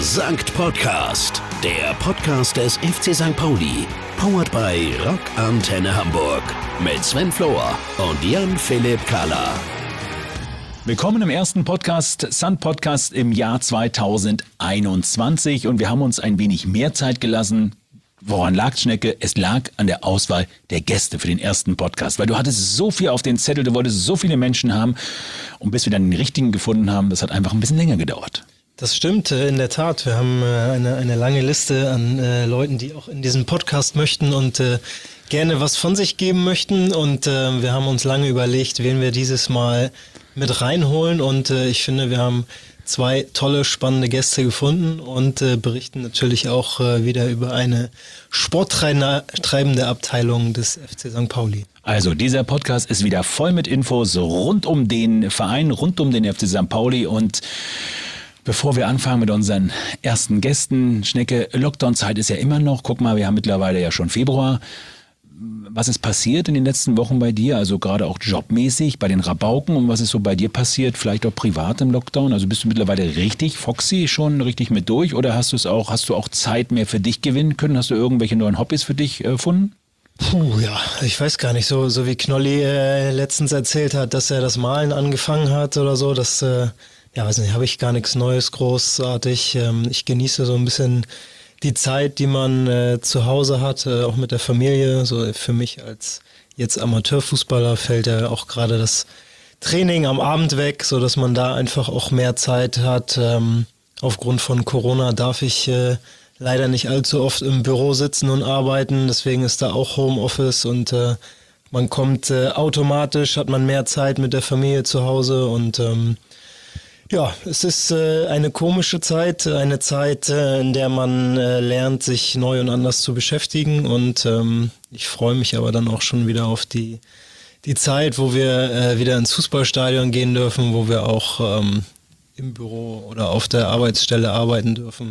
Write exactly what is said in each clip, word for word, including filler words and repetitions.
Sankt Podcast, der Podcast des F C Sankt Pauli. Powered by Rock Antenne Hamburg. Mit Sven Flohr und Jan-Philipp Kahler. Willkommen im ersten Podcast, Sankt Podcast im Jahr zweitausendeinundzwanzig. Und wir haben uns ein wenig mehr Zeit gelassen. Woran lag Schnecke? Es lag an der Auswahl der Gäste für den ersten Podcast. Weil du hattest so viel auf den Zettel, du wolltest so viele Menschen haben. Und bis wir dann den richtigen gefunden haben, das hat einfach ein bisschen länger gedauert. Das stimmt, in der Tat. Wir haben eine, eine lange Liste an äh, Leuten, die auch in diesen Podcast möchten und äh, gerne was von sich geben möchten. Und äh, wir haben uns lange überlegt, wen wir dieses Mal mit reinholen. Und äh, ich finde, wir haben zwei tolle, spannende Gäste gefunden und äh, berichten natürlich auch äh, wieder über eine sporttreibende Abteilung des F C Sankt Pauli. Also dieser Podcast ist wieder voll mit Infos rund um den Verein, rund um den F C Sankt Pauli. Und bevor wir anfangen mit unseren ersten Gästen, Schnecke, Lockdown-Zeit ist ja immer noch. Guck mal, wir haben mittlerweile ja schon Februar. Was ist passiert in den letzten Wochen bei dir? Also gerade auch jobmäßig bei den Rabauken, und was ist so bei dir passiert? Vielleicht auch privat im Lockdown? Also bist du mittlerweile richtig foxy, schon richtig mit durch? Oder hast du es auch, hast du auch Zeit mehr für dich gewinnen können? Hast du irgendwelche neuen Hobbys für dich erfunden? Puh, ja, ich weiß gar nicht, so, so wie Knolli äh, letztens erzählt hat, dass er das Malen angefangen hat oder so, das, äh, ja, weiß nicht, habe ich gar nichts Neues großartig. Ähm, ich genieße so ein bisschen die Zeit, die man äh, zu Hause hat, äh, auch mit der Familie. So für mich als jetzt Amateurfußballer fällt ja auch gerade das Training am Abend weg, so dass man da einfach auch mehr Zeit hat. Ähm, aufgrund von Corona darf ich äh, leider nicht allzu oft im Büro sitzen und arbeiten, deswegen ist da auch Homeoffice und äh, man kommt äh, automatisch, hat man mehr Zeit mit der Familie zu Hause und ähm, ja, es ist äh, eine komische Zeit, eine Zeit, äh, in der man äh, lernt, sich neu und anders zu beschäftigen und ähm, ich freue mich aber dann auch schon wieder auf die, die Zeit, wo wir äh, wieder ins Fußballstadion gehen dürfen, wo wir auch ähm, im Büro oder auf der Arbeitsstelle arbeiten dürfen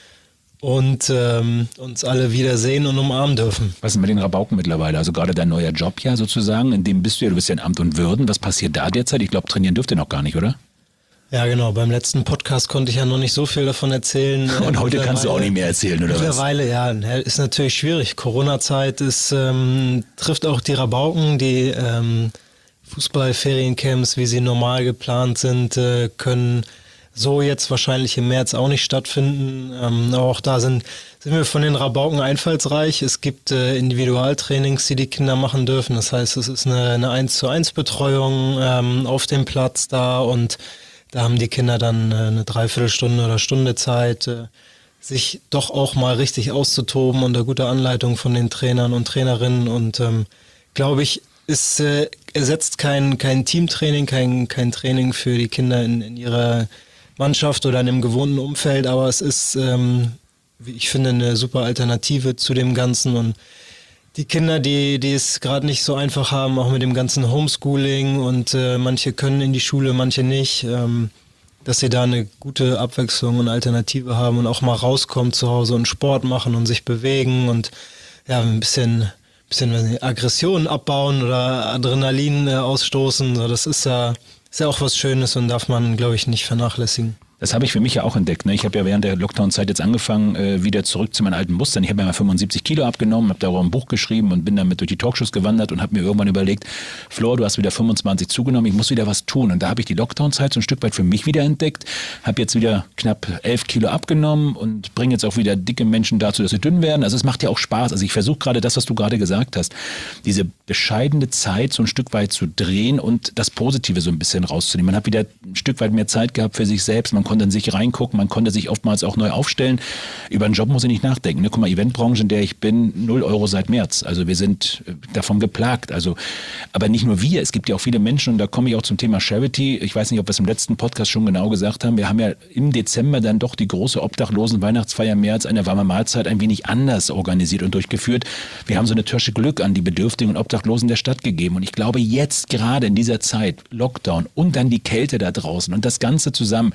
und ähm, uns alle wiedersehen und umarmen dürfen. Was ist mit den Rabauken mittlerweile? Also gerade dein neuer Job ja sozusagen, in dem bist du ja, du bist ja in Amt und Würden. Was passiert da derzeit? Ich glaube, trainieren dürft ihr noch gar nicht, oder? Ja, genau. Beim letzten Podcast konnte ich ja noch nicht so viel davon erzählen. Und heute kannst du auch nicht mehr erzählen, oder was? Mittlerweile, ja. Ist natürlich schwierig. Corona-Zeit ist, ähm, trifft auch die Rabauken, die ähm, Fußballferiencamps, wie sie normal geplant sind, äh, können so jetzt wahrscheinlich im März auch nicht stattfinden. Ähm, aber auch da sind, sind wir von den Rabauken einfallsreich. Es gibt äh, Individualtrainings, die die Kinder machen dürfen. Das heißt, es ist eine, eine eins zu eins Betreuung ähm, auf dem Platz da und da haben die Kinder dann eine Dreiviertelstunde oder Stunde Zeit, sich doch auch mal richtig auszutoben unter guter Anleitung von den Trainern und Trainerinnen. Und ähm, glaube ich, es äh, ersetzt kein, kein Teamtraining, kein, kein Training für die Kinder in, in ihrer Mannschaft oder in einem gewohnten Umfeld, aber es ist, ähm, wie ich finde, eine super Alternative zu dem Ganzen. Und die Kinder, die, die es gerade nicht so einfach haben, auch mit dem ganzen Homeschooling und äh, manche können in die Schule, manche nicht, ähm, dass sie da eine gute Abwechslung und Alternative haben und auch mal rauskommen zu Hause und Sport machen und sich bewegen und ja, ein bisschen, bisschen weiß nicht, Aggressionen abbauen oder Adrenalin äh, ausstoßen. So, das ist ja, ist ja auch was Schönes und darf man, glaube ich, nicht vernachlässigen. Das habe ich für mich ja auch entdeckt. Ne? Ich habe ja während der Lockdown-Zeit jetzt angefangen, äh, wieder zurück zu meinen alten Mustern. Ich habe ja mal fünfundsiebzig Kilo abgenommen, habe darüber ein Buch geschrieben und bin damit durch die Talkshows gewandert und habe mir irgendwann überlegt, Flor, du hast wieder fünfundzwanzig zugenommen, ich muss wieder was tun. Und da habe ich die Lockdown-Zeit so ein Stück weit für mich wieder entdeckt, habe jetzt wieder knapp elf Kilo abgenommen und bringe jetzt auch wieder dicke Menschen dazu, dass sie dünn werden. Also es macht ja auch Spaß. Also ich versuche gerade das, was du gerade gesagt hast, diese bescheidene Zeit so ein Stück weit zu drehen und das Positive so ein bisschen rauszunehmen. Man hat wieder ein Stück weit mehr Zeit gehabt für sich selbst. Man konnte in sich reingucken, man konnte sich oftmals auch neu aufstellen. Über einen Job muss ich nicht nachdenken. Ne? Guck mal, Eventbranche, in der ich bin, null Euro seit März. Also wir sind davon geplagt. Also, aber nicht nur wir, es gibt ja auch viele Menschen und da komme ich auch zum Thema Charity. Ich weiß nicht, ob wir es im letzten Podcast schon genau gesagt haben. Wir haben ja im Dezember dann doch die große Obdachlosen-Weihnachtsfeier im März, eine warme Mahlzeit, ein wenig anders organisiert und durchgeführt. Wir haben so eine Tasche Glück an die Bedürftigen und Obdachlosen der Stadt gegeben. Und ich glaube, jetzt gerade in dieser Zeit, Lockdown und dann die Kälte da draußen und das Ganze zusammen,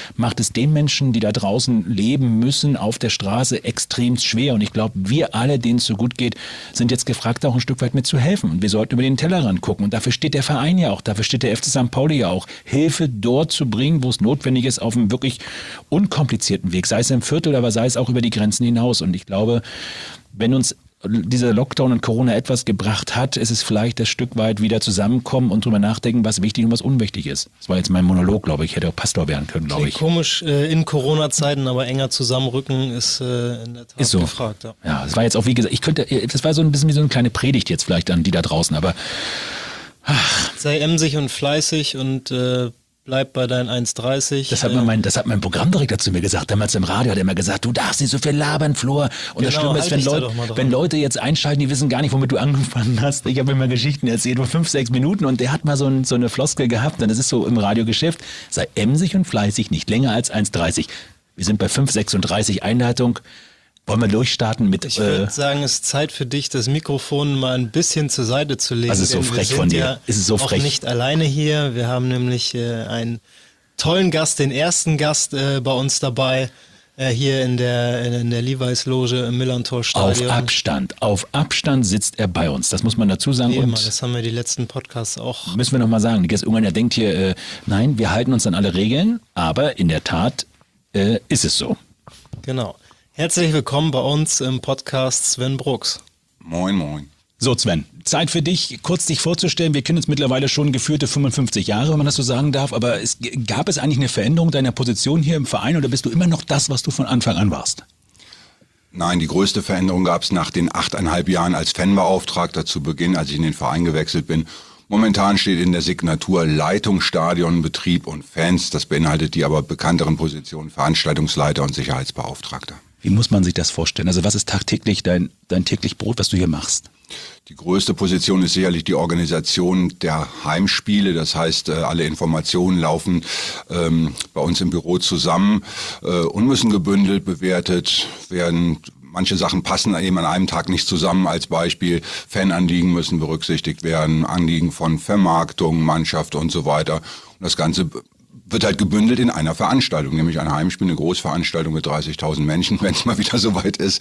macht es den Menschen, die da draußen leben müssen, auf der Straße extrem schwer. Und ich glaube, wir alle, denen es so gut geht, sind jetzt gefragt, auch ein Stück weit mit zu helfen. Und wir sollten über den Tellerrand gucken. Und dafür steht der Verein ja auch, dafür steht der F C Sankt Pauli ja auch, Hilfe dort zu bringen, wo es notwendig ist, auf einem wirklich unkomplizierten Weg, sei es im Viertel, aber sei es auch über die Grenzen hinaus. Und ich glaube, wenn uns dieser Lockdown und Corona etwas gebracht hat, ist es vielleicht das Stück weit wieder zusammenkommen und drüber nachdenken, was wichtig und was unwichtig ist. Das war jetzt mein Monolog, glaube ich. Ich hätte auch Pastor werden können, glaube ich. Komisch, äh, in Corona-Zeiten aber enger zusammenrücken ist äh, in der Tat ist so. gefragt. Ja. ja, das war jetzt auch, wie gesagt, ich könnte, das war so ein bisschen wie so eine kleine Predigt jetzt vielleicht an die da draußen, aber ach. Sei emsig und fleißig und äh, bleib bei deinen eins dreißig. Das hat, äh, mein, das hat mein Programmdirektor zu mir gesagt. Damals im Radio hat er immer gesagt, du darfst nicht so viel labern, Flor. Und genau, das Schlimme ist, wenn, Leut, da wenn Leute jetzt einschalten, die wissen gar nicht, womit du angefangen hast. Ich habe immer Geschichten erzählt, nur fünf, sechs Minuten. Und der hat mal so, ein, so eine Floskel gehabt. Und das ist so im Radiogeschäft. Sei emsig und fleißig, nicht länger als eins dreißig. Wir sind bei fünf sechsunddreißig Einleitung. Wollen wir durchstarten mit... Ich würde äh, sagen, es ist Zeit für dich, das Mikrofon mal ein bisschen zur Seite zu legen. Das ist so frech von dir. Ja ist es so frech. Auch nicht alleine hier. Wir haben nämlich äh, einen tollen Gast, den ersten Gast äh, bei uns dabei, äh, hier in der, in der Levi's Loge im Millantor-Stadion. Auf Abstand, auf Abstand sitzt er bei uns. Das muss man dazu sagen. Wie und immer, das haben wir die letzten Podcasts auch. Müssen wir nochmal sagen. Die Gäste irgendwann, der denkt hier, äh, nein, wir halten uns an alle Regeln, aber in der Tat äh, ist es so. Genau. Herzlich willkommen bei uns im Podcast Sven Brooks. Moin, moin. So Sven, Zeit für dich, kurz dich vorzustellen. Wir kennen uns mittlerweile schon geführte fünfundfünfzig Jahre, wenn man das so sagen darf. Aber es, gab es eigentlich eine Veränderung deiner Position hier im Verein oder bist du immer noch das, was du von Anfang an warst? Nein, die größte Veränderung gab es nach den achteinhalb Jahren als Fanbeauftragter zu Beginn, als ich in den Verein gewechselt bin. Momentan steht in der Signatur Leitung, Stadion, Betrieb und Fans. Das beinhaltet die aber bekannteren Positionen Veranstaltungsleiter und Sicherheitsbeauftragter. Wie muss man sich das vorstellen? Also was ist tagtäglich dein, dein täglich Brot, was du hier machst? Die größte Position ist sicherlich die Organisation der Heimspiele. Das heißt, alle Informationen laufen ähm, bei uns im Büro zusammen äh, und müssen gebündelt bewertet werden. Manche Sachen passen eben an einem Tag nicht zusammen. Als Beispiel, Fananliegen müssen berücksichtigt werden, Anliegen von Vermarktung, Mannschaft und so weiter. Und das Ganze wird halt gebündelt in einer Veranstaltung, nämlich ein Heimspiel, eine Großveranstaltung mit dreißigtausend Menschen, wenn es mal wieder soweit ist.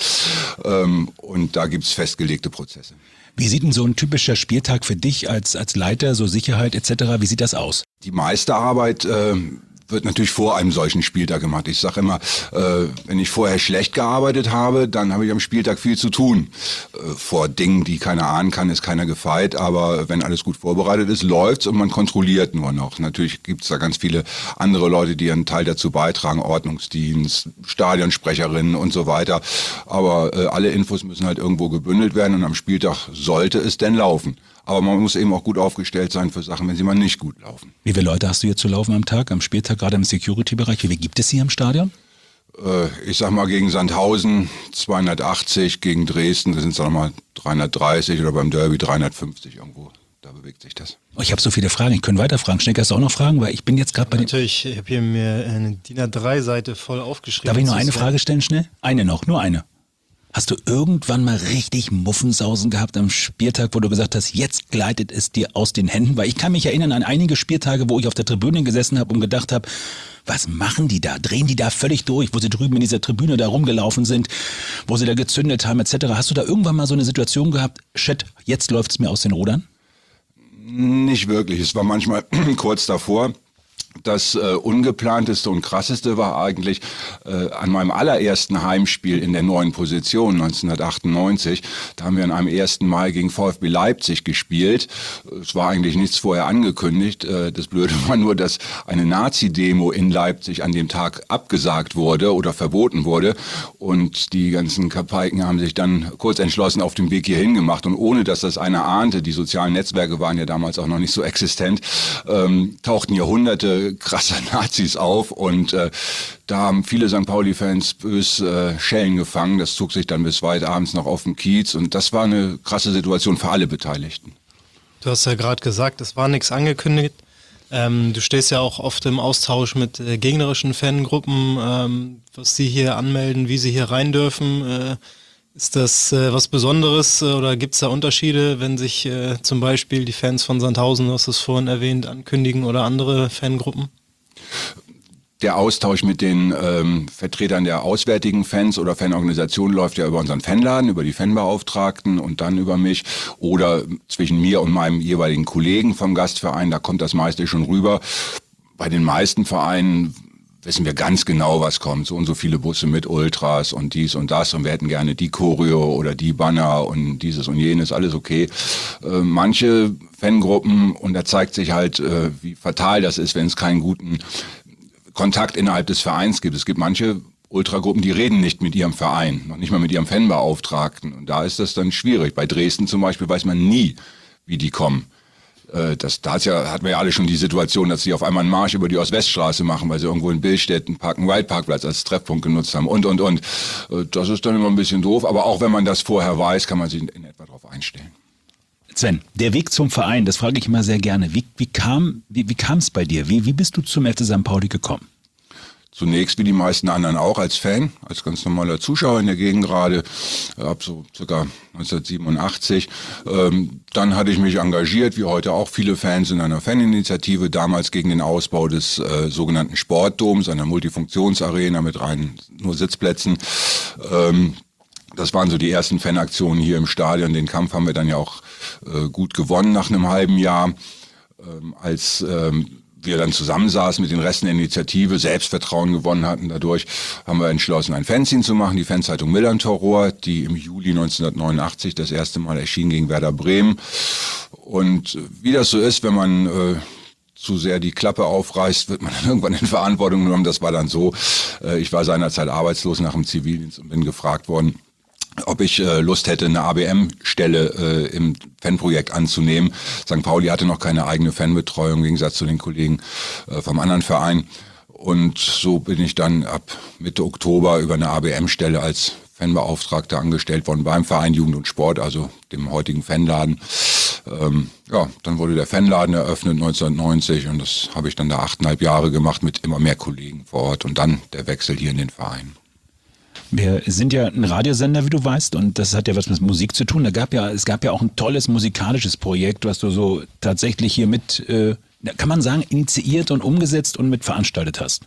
Und da gibt's festgelegte Prozesse. Wie sieht denn so ein typischer Spieltag für dich als, als Leiter, so Sicherheit et cetera, wie sieht das aus? Die meiste Arbeit äh, wird natürlich vor einem solchen Spieltag gemacht. Ich sage immer, äh, wenn ich vorher schlecht gearbeitet habe, dann habe ich am Spieltag viel zu tun. Äh, vor Dingen, die keiner ahnen kann, ist keiner gefeit, aber wenn alles gut vorbereitet ist, läuft's und man kontrolliert nur noch. Natürlich gibt's da ganz viele andere Leute, die einen Teil dazu beitragen, Ordnungsdienst, Stadionsprecherinnen und so weiter. Aber äh, alle Infos müssen halt irgendwo gebündelt werden und am Spieltag sollte es denn laufen. Aber man muss eben auch gut aufgestellt sein für Sachen, wenn sie mal nicht gut laufen. Wie viele Leute hast du hier zu laufen am Tag, am Spieltag, gerade im Security-Bereich? Wie viele gibt es hier im Stadion? Äh, ich sag mal gegen Sandhausen zweihundertachtzig, gegen Dresden sind es dann nochmal dreihundertdreißig oder beim Derby dreihundertfünfzig irgendwo. Da bewegt sich das. Oh, ich habe so viele Fragen, ich könnte weiter fragen. Schnecker, hast du auch noch Fragen? Weil ich bin jetzt gerade bei den... Natürlich, ich habe hier mir eine D I N A drei Seite voll aufgeschrieben. Darf ich nur eine Frage stellen, schnell? Eine noch, nur eine. Hast du irgendwann mal richtig Muffensausen gehabt am Spieltag, wo du gesagt hast, jetzt gleitet es dir aus den Händen? Weil ich kann mich erinnern an einige Spieltage, wo ich auf der Tribüne gesessen habe und gedacht habe, was machen die da? Drehen die da völlig durch, wo sie drüben in dieser Tribüne da rumgelaufen sind, wo sie da gezündet haben et cetera. Hast du da irgendwann mal so eine Situation gehabt, shit, jetzt läuft's mir aus den Rudern? Nicht wirklich. Es war manchmal kurz davor. Das äh, ungeplanteste und krasseste war eigentlich äh, an meinem allerersten Heimspiel in der neuen Position neunzehnhundertachtundneunzig. Da haben wir an einem ersten Mai gegen VfB Leipzig gespielt. Es war eigentlich nichts vorher angekündigt. Äh, das Blöde war nur, dass eine Nazi-Demo in Leipzig an dem Tag abgesagt wurde oder verboten wurde. Und die ganzen Kapaiken haben sich dann kurz entschlossen auf dem Weg hierhin gemacht. Und ohne, dass das einer ahnte, die sozialen Netzwerke waren ja damals auch noch nicht so existent, ähm, tauchten hier hunderte krasser Nazis auf und äh, da haben viele Sankt Pauli-Fans bös äh, Schellen gefangen. Das zog sich dann bis weit abends noch auf dem Kiez und das war eine krasse Situation für alle Beteiligten. Du hast ja gerade gesagt, es war nichts angekündigt. Ähm, du stehst ja auch oft im Austausch mit äh, gegnerischen Fangruppen, ähm, was sie hier anmelden, wie sie hier rein dürfen. Äh, ist das äh, was Besonderes äh, oder gibt es da Unterschiede, wenn sich äh, zum Beispiel die Fans von Sandhausen, du hast es vorhin erwähnt, ankündigen oder andere Fangruppen? Der Austausch mit den ähm, Vertretern der auswärtigen Fans oder Fanorganisationen läuft ja über unseren Fanladen, über die Fanbeauftragten und dann über mich oder zwischen mir und meinem jeweiligen Kollegen vom Gastverein. Da kommt das meiste schon rüber. Bei den meisten Vereinen wissen wir ganz genau, was kommt. So und so viele Busse mit Ultras und dies und das und wir hätten gerne die Choreo oder die Banner und dieses und jenes, alles okay. Äh, manche Fangruppen, und da zeigt sich halt, äh, wie fatal das ist, wenn es keinen guten Kontakt innerhalb des Vereins gibt. Es gibt manche Ultragruppen, die reden nicht mit ihrem Verein, noch nicht mal mit ihrem Fanbeauftragten. Und da ist das dann schwierig. Bei Dresden zum Beispiel weiß man nie, wie die kommen. Das, da ja, hatten wir ja alle schon die Situation, dass sie auf einmal einen Marsch über die Ost-West-Straße machen, weil sie irgendwo in Billstedt Park and Ride Parkplatz als Treffpunkt genutzt haben und, und, und. Das ist dann immer ein bisschen doof. Aber auch wenn man das vorher weiß, kann man sich in etwa darauf einstellen. Sven, der Weg zum Verein, das frage ich immer sehr gerne. Wie, wie kam wie, wie kam es bei dir? Wie, wie bist du zum F C Sankt Pauli gekommen? Zunächst wie die meisten anderen auch als Fan, als ganz normaler Zuschauer in der Gegend gerade, ab so circa neunzehnhundertsiebenundachtzig. Ähm, dann hatte ich mich engagiert, wie heute auch viele Fans, in einer Faninitiative, damals gegen den Ausbau des äh, sogenannten Sportdoms, einer Multifunktionsarena mit rein nur Sitzplätzen. Ähm, Das waren so die ersten Fanaktionen hier im Stadion. Den Kampf haben wir dann ja auch äh, gut gewonnen nach einem halben Jahr. Ähm, als ähm, wir dann zusammensaßen mit den Resten der Initiative, Selbstvertrauen gewonnen hatten dadurch, haben wir entschlossen, ein Fanzine zu machen, die Fanzeitung Millerntor-Rohr, die im Juli neunzehnhundertneunundachtzig das erste Mal erschien gegen Werder Bremen. Und wie das so ist, wenn man äh, zu sehr die Klappe aufreißt, wird man dann irgendwann in Verantwortung genommen. Das war dann so. Äh, ich war seinerzeit arbeitslos nach dem Zivildienst und bin gefragt worden, ob ich äh, Lust hätte, eine A B M-Stelle äh, im Fanprojekt anzunehmen. Sankt Pauli hatte noch keine eigene Fanbetreuung, im Gegensatz zu den Kollegen äh, vom anderen Verein. Und so bin ich dann ab Mitte Oktober über eine A B M-Stelle als Fanbeauftragter angestellt worden beim Verein Jugend und Sport, also dem heutigen Fanladen. Ähm, ja, dann wurde der Fanladen eröffnet neunzehnhundertneunzig und das habe ich dann da achteinhalb Jahre gemacht mit immer mehr Kollegen vor Ort und dann der Wechsel hier in den Verein. Wir sind ja ein Radiosender, wie du weißt, und das hat ja was mit Musik zu tun. Da gab ja, es gab ja auch ein tolles musikalisches Projekt, was du so tatsächlich hier mit, äh, kann man sagen, initiiert und umgesetzt und mit veranstaltet hast.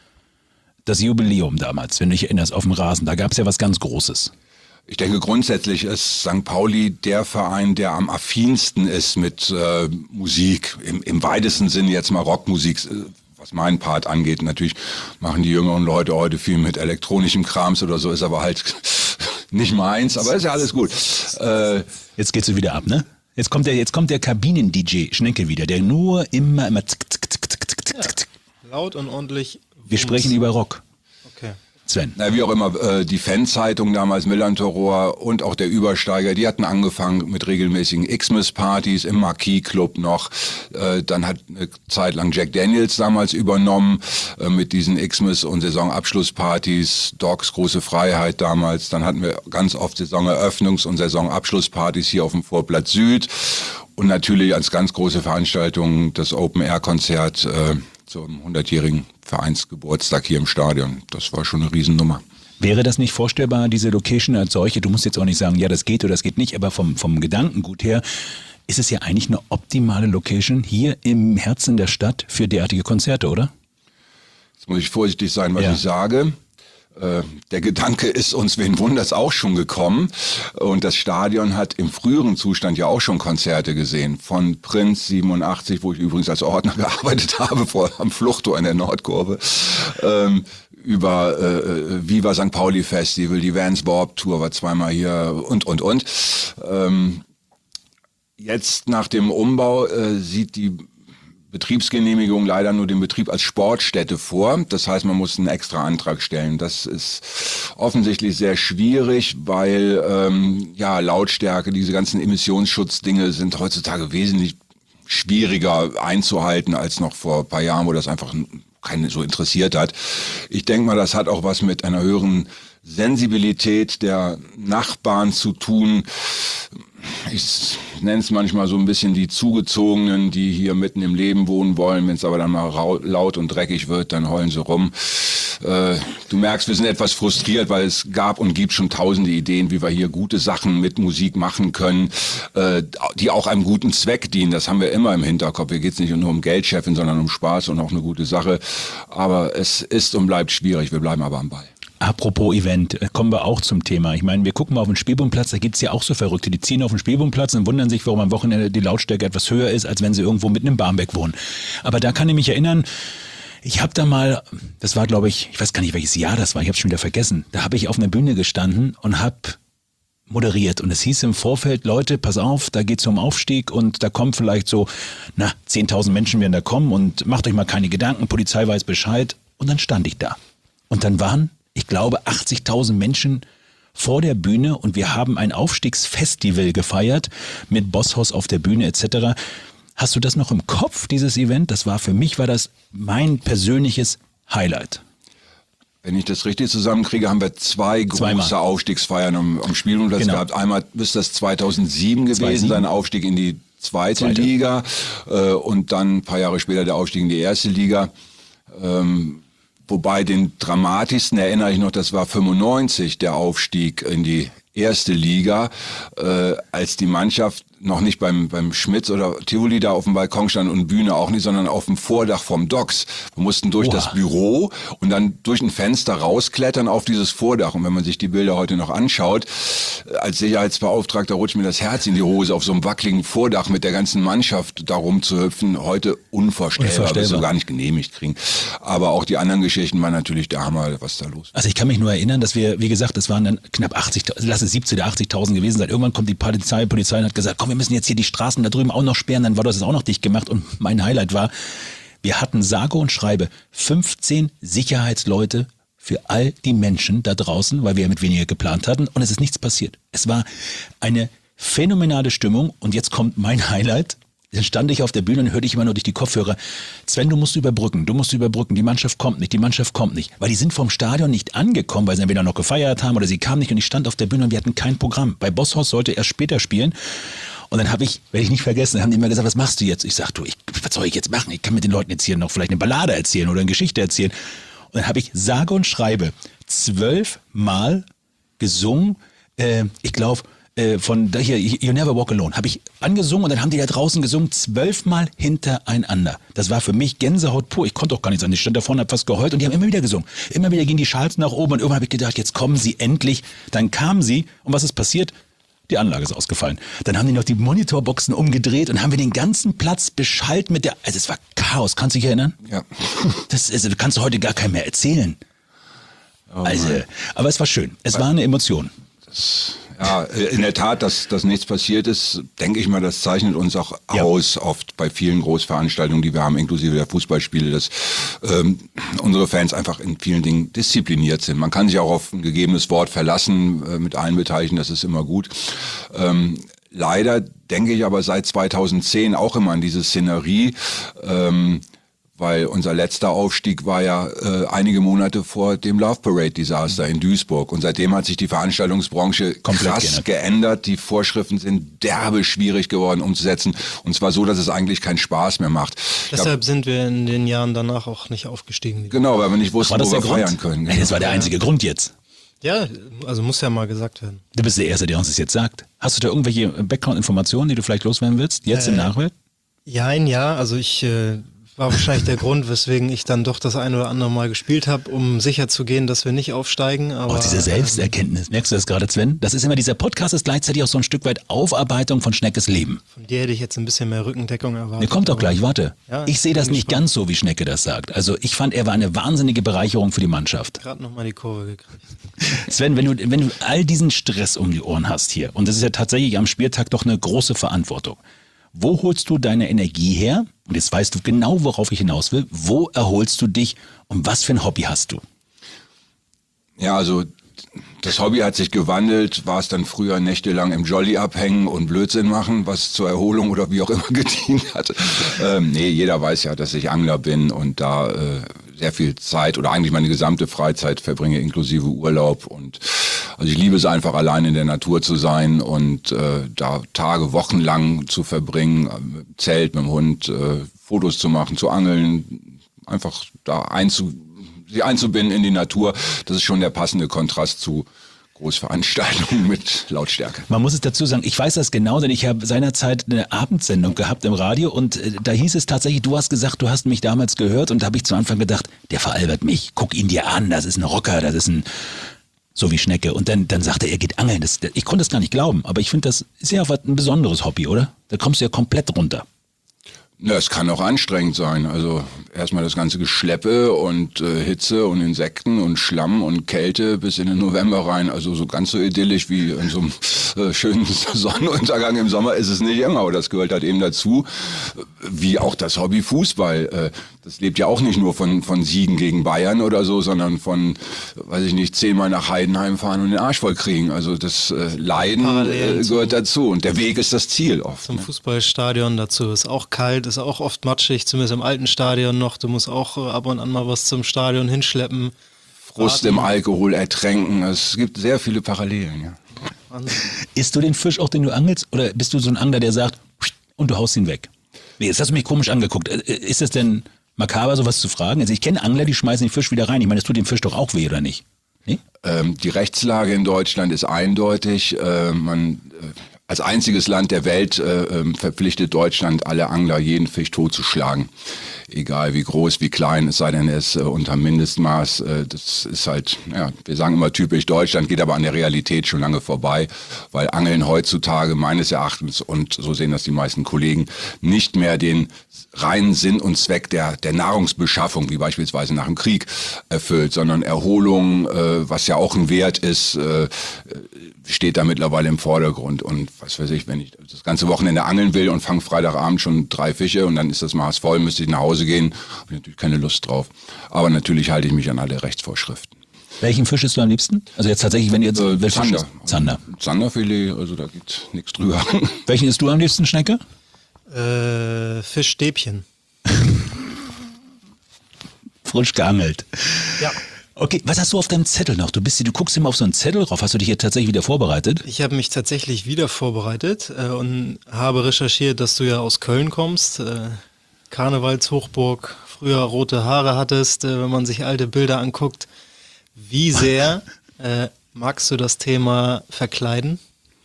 Das Jubiläum damals, wenn du dich erinnerst, auf dem Rasen, da gab es ja was ganz Großes. Ich denke, grundsätzlich ist Sankt Pauli der Verein, der am affinsten ist mit äh, Musik, im, im weitesten Sinne jetzt mal Rockmusik, was meinen Part angeht. Natürlich machen die jüngeren Leute heute viel mit elektronischem Krams oder so, ist aber halt nicht meins, aber ist ja alles gut. Äh, jetzt geht's wieder ab, ne? Jetzt kommt der, jetzt kommt der Kabinen-D J Schnecke wieder, der nur immer, immer zick, zick, zick, zick, zick, zick. Ja, laut und ordentlich. Wir sprechen über Rock. Okay. Sven. Na, wie auch immer, äh, die Fanzeitung damals, Millerntor-Rohr und auch der Übersteiger, die hatten angefangen mit regelmäßigen Xmas-Partys im Marquis-Club noch. Äh, dann hat eine Zeit lang Jack Daniels damals übernommen äh, mit diesen Xmas- und Saisonabschlusspartys, Dogs Große Freiheit damals. Dann hatten wir ganz oft Saisoneröffnungs- und Saisonabschlusspartys hier auf dem Vorplatz Süd. Und natürlich als ganz große Veranstaltung das Open-Air-Konzert äh, zum hundertjährigen Vereinsgeburtstag hier im Stadion. Das war schon eine Riesennummer. Wäre das nicht vorstellbar, diese Location als solche? Du musst jetzt auch nicht sagen, ja, das geht oder das geht nicht, aber vom, vom Gedankengut her ist es ja eigentlich eine optimale Location hier im Herzen der Stadt für derartige Konzerte, oder? Jetzt muss ich vorsichtig sein, was ja. ich sage. Der Gedanke ist uns, wen wunders, auch schon gekommen. Und das Stadion hat im früheren Zustand ja auch schon Konzerte gesehen. Von Prinz siebenundachtzig, wo ich übrigens als Ordner gearbeitet habe, vor am Fluchttor in der Nordkurve, ähm, über äh, Viva Sankt Pauli Festival, die Vans Warped Tour war zweimal hier und, und, und. Ähm, jetzt nach dem Umbau äh, sieht die Betriebsgenehmigung leider nur den Betrieb als Sportstätte vor. Das heißt, man muss einen extra Antrag stellen. Das ist offensichtlich sehr schwierig, weil ähm, ja Lautstärke, diese ganzen Emissionsschutzdinge sind heutzutage wesentlich schwieriger einzuhalten als noch vor ein paar Jahren, wo das einfach keinen so interessiert hat. Ich denke mal, das hat auch was mit einer höheren Sensibilität der Nachbarn zu tun. Ich nenne es manchmal so ein bisschen die Zugezogenen, die hier mitten im Leben wohnen wollen. Wenn es aber dann mal laut und dreckig wird, dann heulen sie rum. äh, du merkst, wir sind etwas frustriert, weil es gab und gibt schon tausende Ideen, wie wir hier gute Sachen mit Musik machen können, äh, die auch einem guten Zweck dienen. Das haben wir immer im Hinterkopf. Hier geht es nicht nur um Geld scheffeln, sondern um Spaß und auch eine gute Sache. Aber es ist und bleibt schwierig. Wir bleiben aber am Ball. Apropos Event, kommen wir auch zum Thema. Ich meine, wir gucken mal auf den Spielbundplatz, da gibt's ja auch so Verrückte, die ziehen auf den Spielbundplatz und wundern sich, warum am Wochenende die Lautstärke etwas höher ist, als wenn sie irgendwo mitten im Barmbek wohnen. Aber da kann ich mich erinnern, ich habe da mal, das war glaube ich, ich weiß gar nicht, welches Jahr das war, ich habe schon wieder vergessen, da habe ich auf einer Bühne gestanden und habe moderiert und es hieß im Vorfeld, Leute, pass auf, da geht's um Aufstieg und da kommen vielleicht so, na, zehntausend Menschen werden da kommen und macht euch mal keine Gedanken, Polizei weiß Bescheid. Und dann stand ich da und dann waren ich glaube, achtzigtausend Menschen vor der Bühne und wir haben ein Aufstiegsfestival gefeiert mit Bosshaus auf der Bühne et cetera. Hast du das noch im Kopf, dieses Event? Das war für mich, war das mein persönliches Highlight. Wenn ich das richtig zusammenkriege, haben wir zwei große Zweimal. Aufstiegsfeiern am, am Spielplatz Genau. gehabt. Einmal ist das zweitausendsieben gewesen, zweitausendsieben. sein Aufstieg in die zweite, Zweite. Liga äh, und dann ein paar Jahre später der Aufstieg in die erste Liga. Ähm, Wobei den dramatischsten erinnere ich noch, das war fünfundneunzig, der Aufstieg in die erste Liga, äh, als die Mannschaft noch nicht beim beim Schmitz oder Tivoli da auf dem Balkon stand und Bühne auch nicht, sondern auf dem Vordach vom Docks. Wir mussten durch Oha. das Büro und dann durch ein Fenster rausklettern auf dieses Vordach. Und wenn man sich die Bilder heute noch anschaut, als Sicherheitsbeauftragter rutscht mir das Herz in die Hose, auf so einem wackeligen Vordach mit der ganzen Mannschaft da rumzuhüpfen. Heute unvorstellbar, Unvorstellbar. wirst du gar nicht genehmigt kriegen. Aber auch die anderen Geschichten waren natürlich der Hammer, was da los war. Also ich kann mich nur erinnern, dass wir, wie gesagt, das waren dann knapp achtzigtausend, lass es siebzig oder achtzigtausend gewesen sein. Irgendwann kommt die Polizei, Polizei und hat gesagt, komm, wir müssen jetzt hier die Straßen da drüben auch noch sperren. Dann war das auch noch dicht gemacht und mein Highlight war, wir hatten sage und schreibe fünfzehn Sicherheitsleute für all die Menschen da draußen, weil wir ja mit weniger geplant hatten und es ist nichts passiert. Es war eine phänomenale Stimmung und jetzt kommt mein Highlight. Dann stand ich auf der Bühne und hörte ich immer nur durch die Kopfhörer, Sven, du musst überbrücken, du musst überbrücken, die Mannschaft kommt nicht, die Mannschaft kommt nicht. Weil die sind vom Stadion nicht angekommen, weil sie entweder noch gefeiert haben oder sie kamen nicht und ich stand auf der Bühne und wir hatten kein Programm. Bei Bosshaus sollte erst später spielen und dann habe ich, werde ich nicht vergessen, haben die immer gesagt, was machst du jetzt? Ich sag, du, ich, was soll ich jetzt machen? Ich kann mit den Leuten jetzt hier noch vielleicht eine Ballade erzählen oder eine Geschichte erzählen. Und dann habe ich sage und schreibe zwölfmal gesungen, äh, ich glaube, Äh, von da hier, You Never Walk Alone, habe ich angesungen und dann haben die da draußen gesungen, zwölfmal hintereinander. Das war für mich Gänsehaut pur. Ich konnte auch gar nichts an. Ich stand da vorne, hab fast geheult und die haben immer wieder gesungen. Immer wieder gingen die Schals nach oben und irgendwann habe ich gedacht, jetzt kommen sie endlich. Dann kamen sie und was ist passiert? Die Anlage ist ausgefallen. Dann haben die noch die Monitorboxen umgedreht und haben wir den ganzen Platz beschallt mit der, also es war Chaos, kannst du dich erinnern? Ja. Das also, du kannst heute gar keinem mehr erzählen. Oh also, Mann. aber es war schön. Es war eine Emotion. Ja, in der Tat, dass, dass nichts passiert ist, denke ich mal, das zeichnet uns auch Ja. aus, oft bei vielen Großveranstaltungen, die wir haben, inklusive der Fußballspiele, dass ähm, unsere Fans einfach in vielen Dingen diszipliniert sind. Man kann sich auch auf ein gegebenes Wort verlassen, äh, mit allen Beteiligten, das ist immer gut. Ähm, leider denke ich aber seit zweitausendzehn auch immer an diese Szenerie, ähm, weil unser letzter Aufstieg war ja äh, einige Monate vor dem Love Parade-Desaster in Duisburg. Und seitdem hat sich die Veranstaltungsbranche Komplett krass geändert. geändert. Die Vorschriften sind derbe schwierig geworden umzusetzen. Und zwar so, dass es eigentlich keinen Spaß mehr macht. Deshalb sind wir in den Jahren danach auch nicht aufgestiegen. Genau, weil wir nicht wussten, War das wo der wir Grund? feiern können. Ey, das war der einzige Grund jetzt. Ja, also muss ja mal gesagt werden. Du bist der Erste, der uns das jetzt sagt. Hast du da irgendwelche Background-Informationen, die du vielleicht loswerden willst? Jetzt im Äh, Nachwelt? Jein, ja, also ich äh, war wahrscheinlich der Grund, weswegen ich dann doch das ein oder andere Mal gespielt habe, um sicher zu gehen, dass wir nicht aufsteigen. Aber Auch diese Selbsterkenntnis. Merkst du das gerade, Sven? Das ist immer, dieser Podcast ist gleichzeitig auch so ein Stück weit Aufarbeitung von Schneckes Leben. von dir hätte ich jetzt ein bisschen mehr Rückendeckung erwartet. Mir kommt doch aber- gleich, warte. Ja, ich sehe das bin nicht gespannt. ganz so, wie Schnecke das sagt. Also ich fand, er war eine wahnsinnige Bereicherung für die Mannschaft. Gerade nochmal die Kurve gekriegt. Sven, wenn du, wenn du all diesen Stress um die Ohren hast hier, und das ist ja tatsächlich am Spieltag doch eine große Verantwortung, wo holst du deine Energie her? Und jetzt weißt du genau, worauf ich hinaus will. Wo erholst du dich und was für ein Hobby hast du? Ja, also das Hobby hat sich gewandelt. War es dann früher nächtelang im Jolly abhängen und Blödsinn machen, was zur Erholung oder wie auch immer gedient hat. Ähm, nee, jeder weiß ja, dass ich Angler bin und da äh, sehr viel Zeit oder eigentlich meine gesamte Freizeit verbringe, inklusive Urlaub. Und also ich liebe es einfach, allein in der Natur zu sein und äh, da Tage, Wochen lang zu verbringen, äh, mit dem Zelt, mit dem Hund, äh, Fotos zu machen, zu angeln, einfach da einzu sie einzubinden in die Natur, das ist schon der passende Kontrast zu Großveranstaltungen mit Lautstärke. Man muss es dazu sagen, ich weiß das genau, denn ich habe seinerzeit eine Abendsendung gehabt im Radio und äh, da hieß es tatsächlich, du hast gesagt, du hast mich damals gehört und da habe ich zu Anfang gedacht, der veralbert mich, guck ihn dir an, das ist ein Rocker, das ist ein, so wie Schnecke. Und dann, dann sagte er, er geht angeln. Das, ich konnte das gar nicht glauben, aber ich finde, das ist ja ein besonderes Hobby, oder? Da kommst du ja komplett runter. Ja, es kann auch anstrengend sein. Also erstmal das ganze Geschleppe und äh, Hitze und Insekten und Schlamm und Kälte bis in den November rein. Also so ganz so idyllisch wie in so einem äh, schönen Sonnenuntergang im Sommer ist es nicht immer. Aber das gehört halt eben dazu, wie auch das Hobby Fußball. Äh, das lebt ja auch nicht nur von, von Siegen gegen Bayern oder so, sondern von, weiß ich nicht, zehnmal nach Heidenheim fahren und den Arsch voll kriegen. Also das äh, Leiden äh, gehört dazu. Und der Weg ist das Ziel oft. Zum ne? Fußballstadion dazu ist auch kalt, ist auch oft matschig, zumindest im alten Stadion noch. Du musst auch äh, ab und an mal was zum Stadion hinschleppen. Frust im Alkohol ertränken. Es gibt sehr viele Parallelen, ja. Wahnsinn. Isst du den Fisch auch, den du angelst, oder bist du so ein Angler, der sagt, und du haust ihn weg? Nee, jetzt hast du mich komisch angeguckt. Ist es denn makaber, sowas zu fragen? Also ich kenne Angler, die schmeißen den Fisch wieder rein. Ich meine, das tut dem Fisch doch auch weh, oder nicht? Nee? Ähm, die Rechtslage in Deutschland ist eindeutig. Äh, man, äh, als einziges Land der Welt äh, äh, verpflichtet Deutschland alle Angler, jeden Fisch totzuschlagen. Egal wie groß, wie klein, es sei denn, er ist äh, unter Mindestmaß. Äh, das ist halt, ja, wir sagen immer typisch Deutschland, geht aber an der Realität schon lange vorbei, weil Angeln heutzutage meines Erachtens, und so sehen das die meisten Kollegen, nicht mehr den reinen Sinn und Zweck der, der Nahrungsbeschaffung, wie beispielsweise nach dem Krieg, erfüllt, sondern Erholung, äh, was ja auch ein Wert ist, äh, steht da mittlerweile im Vordergrund. Und was weiß ich, wenn ich das ganze Wochenende angeln will und fange Freitagabend schon drei Fische und dann ist das Maß voll, müsste ich nach Hause gehen, habe ich natürlich keine Lust drauf. Aber natürlich halte ich mich an alle Rechtsvorschriften. Welchen Fisch isst du am liebsten? Also jetzt tatsächlich, wenn du jetzt... Äh, Zander. Zander. Zanderfilet, also da geht nichts drüber. Welchen isst du am liebsten, Schnecke? Äh, Fischstäbchen. Frisch geangelt. Ja. Okay, was hast du auf deinem Zettel noch? Du bist, du guckst immer auf so einen Zettel drauf. Hast du dich hier tatsächlich wieder vorbereitet? Ich habe mich tatsächlich wieder vorbereitet äh, und habe recherchiert, dass du ja aus Köln kommst. Äh, Karnevalshochburg, früher rote Haare hattest, äh, wenn man sich alte Bilder anguckt. Wie sehr äh, magst du das Thema Verkleiden?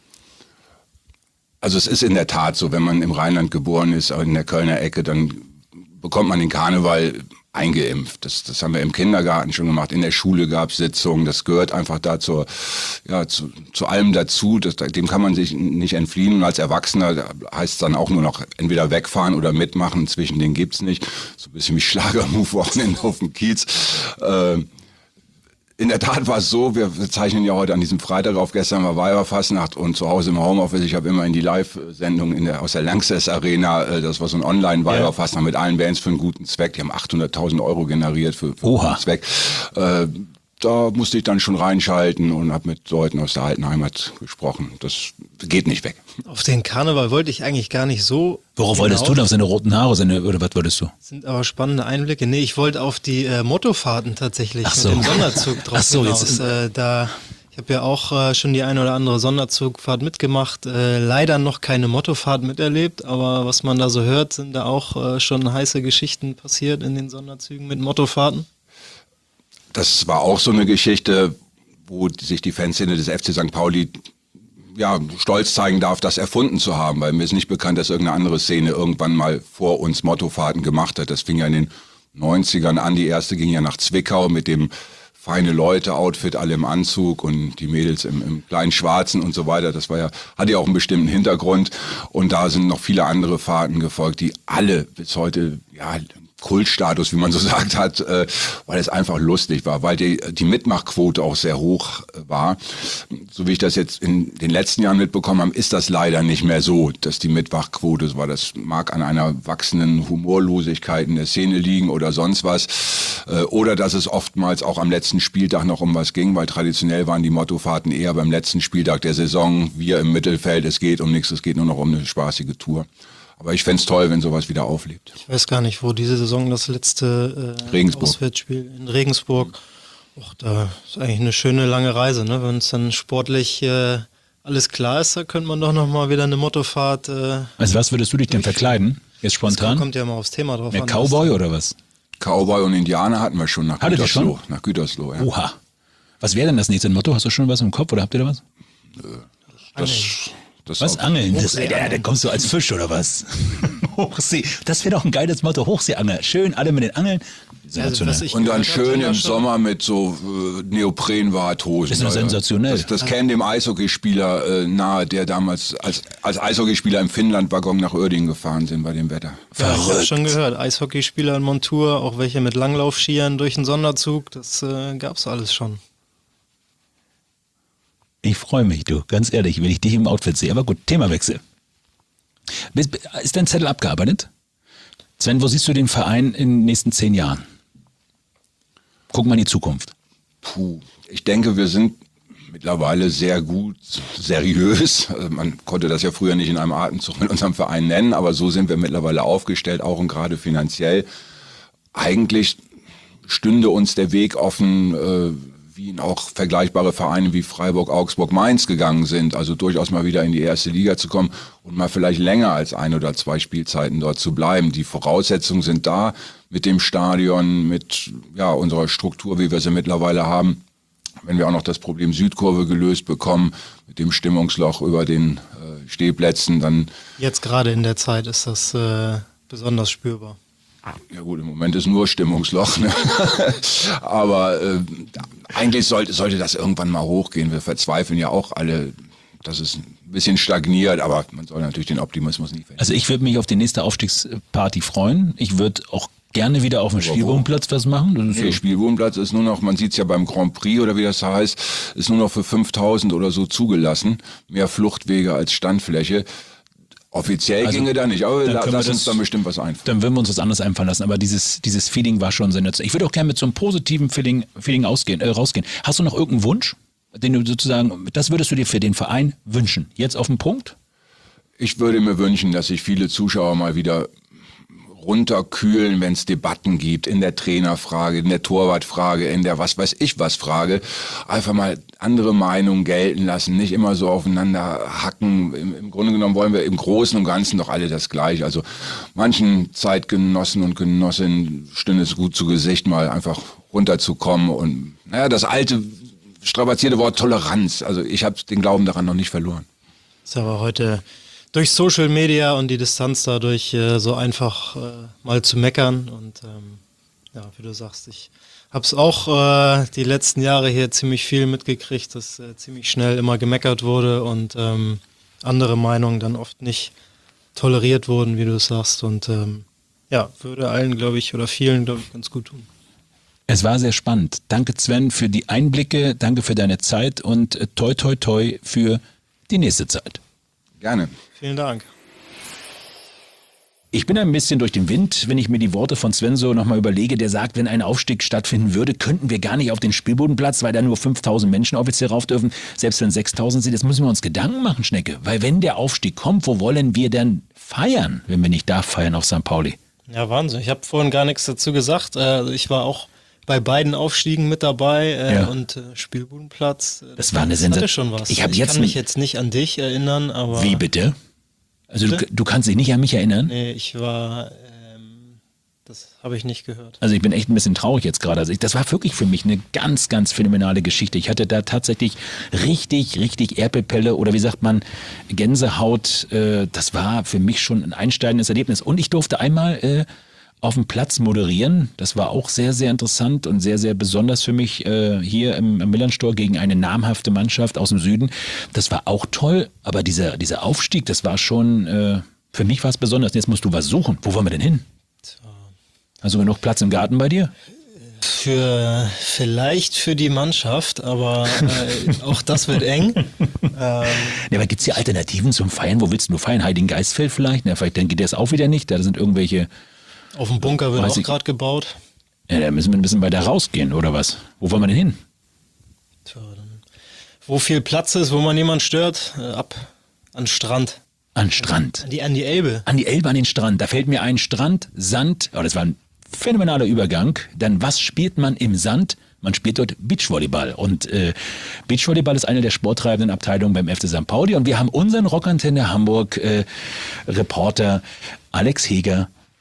Also es ist in der Tat so, wenn man im Rheinland geboren ist, in der Kölner Ecke, dann bekommt man den Karneval eingeimpft. Das, das haben wir im Kindergarten schon gemacht, in der Schule gab es Sitzungen, das gehört einfach dazu, ja, zu, zu allem dazu, das, dem kann man sich nicht entfliehen und als Erwachsener heißt es dann auch nur noch entweder wegfahren oder mitmachen, zwischen denen gibt's nicht, so ein bisschen wie Schlagermove-Wochenende auf dem Kiez. Äh, In der Tat war es so, wir zeichnen ja heute an diesem Freitag auf, gestern war Weiberfastnacht und zu Hause im Homeoffice, ich habe immer in die Live-Sendung in der, aus der Lanxess Arena, das war so ein Online-Weiberfastnacht mit allen Bands für einen guten Zweck, die haben achthunderttausend Euro generiert für, für einen guten Zweck. Äh, da musste ich dann schon reinschalten und habe mit Leuten aus der alten Heimat gesprochen. Das geht nicht weg. Auf den Karneval wollte ich eigentlich gar nicht so. Worauf wolltest du denn? Auf seine roten Haare seine, oder was wolltest du? Sind aber spannende Einblicke. Nee, ich wollte auf die äh, Mottofahrten tatsächlich Ach so. mit dem Sonderzug drauf Ach so, hinaus. jetzt- Äh, da, ich habe ja auch äh, schon die eine oder andere Sonderzugfahrt mitgemacht. Äh, leider noch keine Mottofahrt miterlebt, aber was man da so hört, sind da auch äh, schon heiße Geschichten passiert in den Sonderzügen mit Mottofahrten. Das war auch so eine Geschichte, wo sich die Fanszene des F C Sankt Pauli ja, stolz zeigen darf, das erfunden zu haben, weil mir ist nicht bekannt, dass irgendeine andere Szene irgendwann mal vor uns Mottofahrten gemacht hat. Das fing ja in den neunzigern an, die erste ging ja nach Zwickau mit dem feine Leute-Outfit, alle im Anzug und die Mädels im, im kleinen Schwarzen und so weiter. Das war ja, hatte ja auch einen bestimmten Hintergrund und da sind noch viele andere Fahrten gefolgt, die alle bis heute, ja, Kultstatus, wie man so sagt hat, äh, weil es einfach lustig war, weil die, die Mitmachquote auch sehr hoch äh, war. So wie ich das jetzt in den letzten Jahren mitbekommen habe, ist das leider nicht mehr so, dass die Mitmachquote so war. Das mag an einer wachsenden Humorlosigkeit in der Szene liegen oder sonst was. Äh, oder dass es oftmals auch am letzten Spieltag noch um was ging, weil traditionell waren die Mottofahrten eher beim letzten Spieltag der Saison. Wir im Mittelfeld, es geht um nichts, es geht nur noch um eine spaßige Tour. Aber ich fänd's toll, wenn sowas wieder auflebt. Ich weiß gar nicht, wo diese Saison das letzte äh, Regensburg. Auswärtsspiel in Regensburg. Och, da ist eigentlich eine schöne lange Reise, ne? Wenn es dann sportlich äh, alles klar ist, da könnte man doch noch mal wieder eine Mottofahrt. Äh, Also was würdest du dich denn verkleiden? Jetzt das spontan? kommt ja mal aufs Thema drauf Mehr an. Cowboy oder was? Cowboy und Indianer hatten wir schon nach Hattet ihr Gütersloh. schon? Nach Gütersloh, ja. Oha. Was wäre denn das nächste Motto? Hast du schon was im Kopf oder habt ihr da was? Das, das Was? auch- Angeln? Das, ey, da, da kommst du als Fisch oder was? Hochsee. Das wäre doch ein geiles Motto. Hochseeangler. Schön, alle mit den Angeln. Also, was ich Und dann gehört hab, schön sind ja im schon- Sommer mit so äh, Neoprenwarthosen. Das ist doch Also, sensationell. Das, das käme dem Eishockeyspieler äh, nahe, der damals als, als Eishockeyspieler im Finnland-Waggon nach Uerdingen gefahren sind bei dem Wetter. Ja, ich habe Verrückt. schon gehört, Eishockeyspieler in Montur, auch welche mit Langlaufskiern durch den Sonderzug, das äh, gab's alles schon. Ich freue mich, du. Ganz ehrlich, wenn ich dich im Outfit sehe. Aber gut, Themawechsel. Bist- Ist dein Zettel abgearbeitet? Sven, wo siehst du den Verein in den nächsten zehn Jahren? Guck mal in die Zukunft. Puh, ich denke, wir sind mittlerweile sehr gut, seriös. Also man konnte das ja früher nicht in einem Atemzug mit unserem Verein nennen, aber so sind wir mittlerweile aufgestellt, auch und gerade finanziell. Eigentlich stünde uns der Weg offen, äh, wie ihn auch vergleichbare Vereine wie Freiburg, Augsburg, Mainz gegangen sind. Also durchaus mal wieder in die erste Liga zu kommen und mal vielleicht länger als ein oder zwei Spielzeiten dort zu bleiben. Die Voraussetzungen sind da mit dem Stadion, mit ja, unserer Struktur, wie wir sie mittlerweile haben. Wenn wir auch noch das Problem Südkurve gelöst bekommen, mit dem Stimmungsloch über den äh, Stehplätzen, dann, Jetzt gerade in der Zeit ist das äh, besonders spürbar. ja gut, im Moment ist nur Stimmungsloch, ne? aber äh, eigentlich sollte, sollte das irgendwann mal hochgehen. Wir verzweifeln ja auch alle, dass es ein bisschen stagniert, aber man soll natürlich den Optimismus nicht verlieren. Also ich würde mich auf die nächste Aufstiegsparty freuen. Ich würde auch gerne wieder auf dem Spielbodenplatz was machen. Das ist Der ja, Spielbodenplatz ist nur noch, man sieht es ja beim Grand Prix oder wie das heißt, ist nur noch für fünftausend oder so zugelassen. Mehr Fluchtwege als Standfläche. Offiziell Also, ginge da nicht, aber dann la- können wir lass uns das- dann bestimmt was einfallen. dann würden wir uns was anderes einfallen lassen. Aber dieses, dieses Feeling war schon sensationell. Ich würde auch gerne mit so einem positiven Feeling, Feeling ausgehen, äh, rausgehen. Hast du noch irgendeinen Wunsch, den du sozusagen, das würdest du dir für den Verein wünschen? Jetzt auf den Punkt? Ich würde mir wünschen, dass sich viele Zuschauer mal wieder runterkühlen, wenn es Debatten gibt, in der Trainerfrage, in der Torwartfrage, in der was weiß ich was Frage. Einfach mal andere Meinungen gelten lassen, nicht immer so aufeinander hacken. Im, im Grunde genommen wollen wir im Großen und Ganzen doch alle das Gleiche. Also manchen Zeitgenossen und Genossinnen stünde es gut zu Gesicht, mal einfach runterzukommen und naja, das alte strapazierte Wort Toleranz. Also ich habe den Glauben daran noch nicht verloren. Ist aber heute durch Social Media und die Distanz dadurch äh, so einfach äh, mal zu meckern. Und ähm, ja, wie du sagst, ich habe es auch äh, die letzten Jahre hier ziemlich viel mitgekriegt, dass äh, ziemlich schnell immer gemeckert wurde und ähm, andere Meinungen dann oft nicht toleriert wurden, wie du es sagst. Und ähm, ja, würde allen, glaube ich, oder vielen, glaube ich, ganz gut tun. Es war sehr spannend. Danke Sven für die Einblicke, danke für deine Zeit und äh, toi toi toi für die nächste Zeit. Gerne. Vielen Dank. Ich bin ein bisschen durch den Wind, wenn ich mir die Worte von Sven so nochmal überlege. Der sagt, wenn ein Aufstieg stattfinden würde, könnten wir gar nicht auf den Spielbodenplatz, weil da nur fünftausend Menschen offiziell rauf dürfen. Selbst wenn sechstausend sind, jetzt müssen wir uns Gedanken machen, Schnecke. Weil wenn der Aufstieg kommt, wo wollen wir denn feiern, wenn wir nicht da feiern auf Sankt Pauli? Ja, Wahnsinn. Ich habe vorhin gar nichts dazu gesagt. Äh, ich war auch bei beiden Aufstiegen mit dabei äh, Ja. und äh, Spielbodenplatz. äh, Das war eine hatte Sensation. schon was. Ich hab jetzt kann mich ein- jetzt nicht an dich erinnern, aber Wie bitte? Also du, Bitte? du kannst dich nicht an mich erinnern? nee, ich war, ähm, das habe ich nicht gehört. Also ich bin echt ein bisschen traurig jetzt gerade. Also ich, das war wirklich für mich eine ganz, ganz phänomenale Geschichte. Ich hatte da tatsächlich richtig, richtig Erdbebpelle oder wie sagt man, Gänsehaut. Äh, das war für mich schon ein einsteigendes Erlebnis. Und ich durfte einmal äh, auf dem Platz moderieren. Das war auch sehr, sehr interessant und sehr, sehr besonders für mich äh, hier im, im Millern-Tor gegen eine namhafte Mannschaft aus dem Süden. Das war auch toll, aber dieser, dieser Aufstieg, das war schon, äh, für mich war es besonders. Jetzt musst du was suchen. Wo wollen wir denn hin? Hast du genug Platz im Garten bei dir? Für vielleicht für die Mannschaft, aber äh, auch das wird eng. ähm, Ja, aber gibt es hier Alternativen zum Feiern? Wo willst du nur feiern? Heiligengeistfeld vielleicht? Na, vielleicht dann geht das auch wieder nicht. Da sind irgendwelche, auf dem Bunker wird Weiß auch ich- gerade gebaut. ja, da müssen wir ein bisschen weiter rausgehen, oder was? Wo wollen wir denn hin? Tja, dann, wo viel Platz ist, wo man jemand stört, äh, ab an den Strand. An den Strand. An die, an die Elbe. An die Elbe, an den Strand. Da fällt mir ein Strand, Sand. Oh, das war ein phänomenaler Übergang. Dann was spielt man im Sand? Man spielt dort Beachvolleyball. Und äh, Beachvolleyball ist eine der sporttreibenden Abteilungen beim F C Sankt Pauli. Und wir haben unseren Rockantenne Hamburg äh, Reporter Alex Heger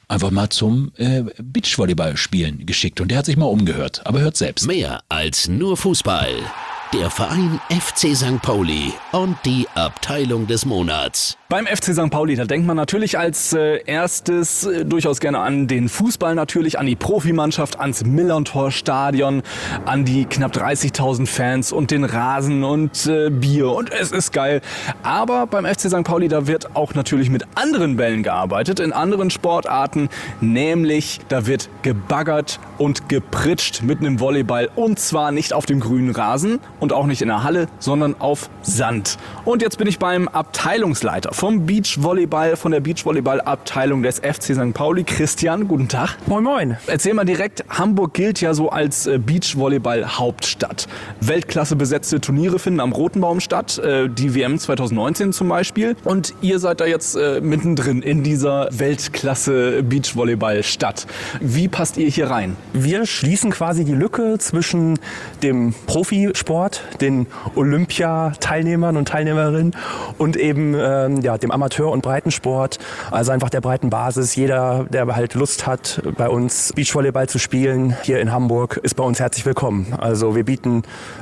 einfach mal zum äh, Beachvolleyball spielen geschickt. Und der hat sich mal umgehört, aber hört selbst. Mehr als nur Fußball. Der Verein F C Sankt Pauli und die Abteilung des Monats. Beim F C Sankt Pauli, da denkt man natürlich als äh, erstes äh, durchaus gerne an den Fußball natürlich, an die Profimannschaft, ans Millerntor-Stadion, an die knapp dreißigtausend Fans und den Rasen und äh, Bier und es ist geil. Aber beim F C Sankt Pauli, da wird auch natürlich mit anderen Bällen gearbeitet, in anderen Sportarten, nämlich da wird gebaggert und gepritscht mit einem Volleyball und zwar nicht auf dem grünen Rasen und auch nicht in der Halle, sondern auf Sand. Und jetzt bin ich beim Abteilungsleiter vom Beachvolleyball, von der Beachvolleyball-Abteilung des F C Sankt Pauli. Christian, guten Tag. Moin Moin. Erzähl mal direkt, Hamburg gilt ja so als Beachvolleyball-Hauptstadt. Weltklasse besetzte Turniere finden am Roten Baum statt, die W M zwanzig neunzehn zum Beispiel. Und ihr seid da jetzt mittendrin in dieser Weltklasse Beachvolleyball-Stadt. Wie passt ihr hier rein? Wir schließen quasi die Lücke zwischen dem Profisport, den Olympiateilnehmern und Teilnehmerinnen und eben ähm, ja, dem Amateur- und Breitensport, also einfach der breiten Basis. Jeder, der halt Lust hat, bei uns Beachvolleyball zu spielen, hier in Hamburg, ist bei uns herzlich willkommen. Also wir bieten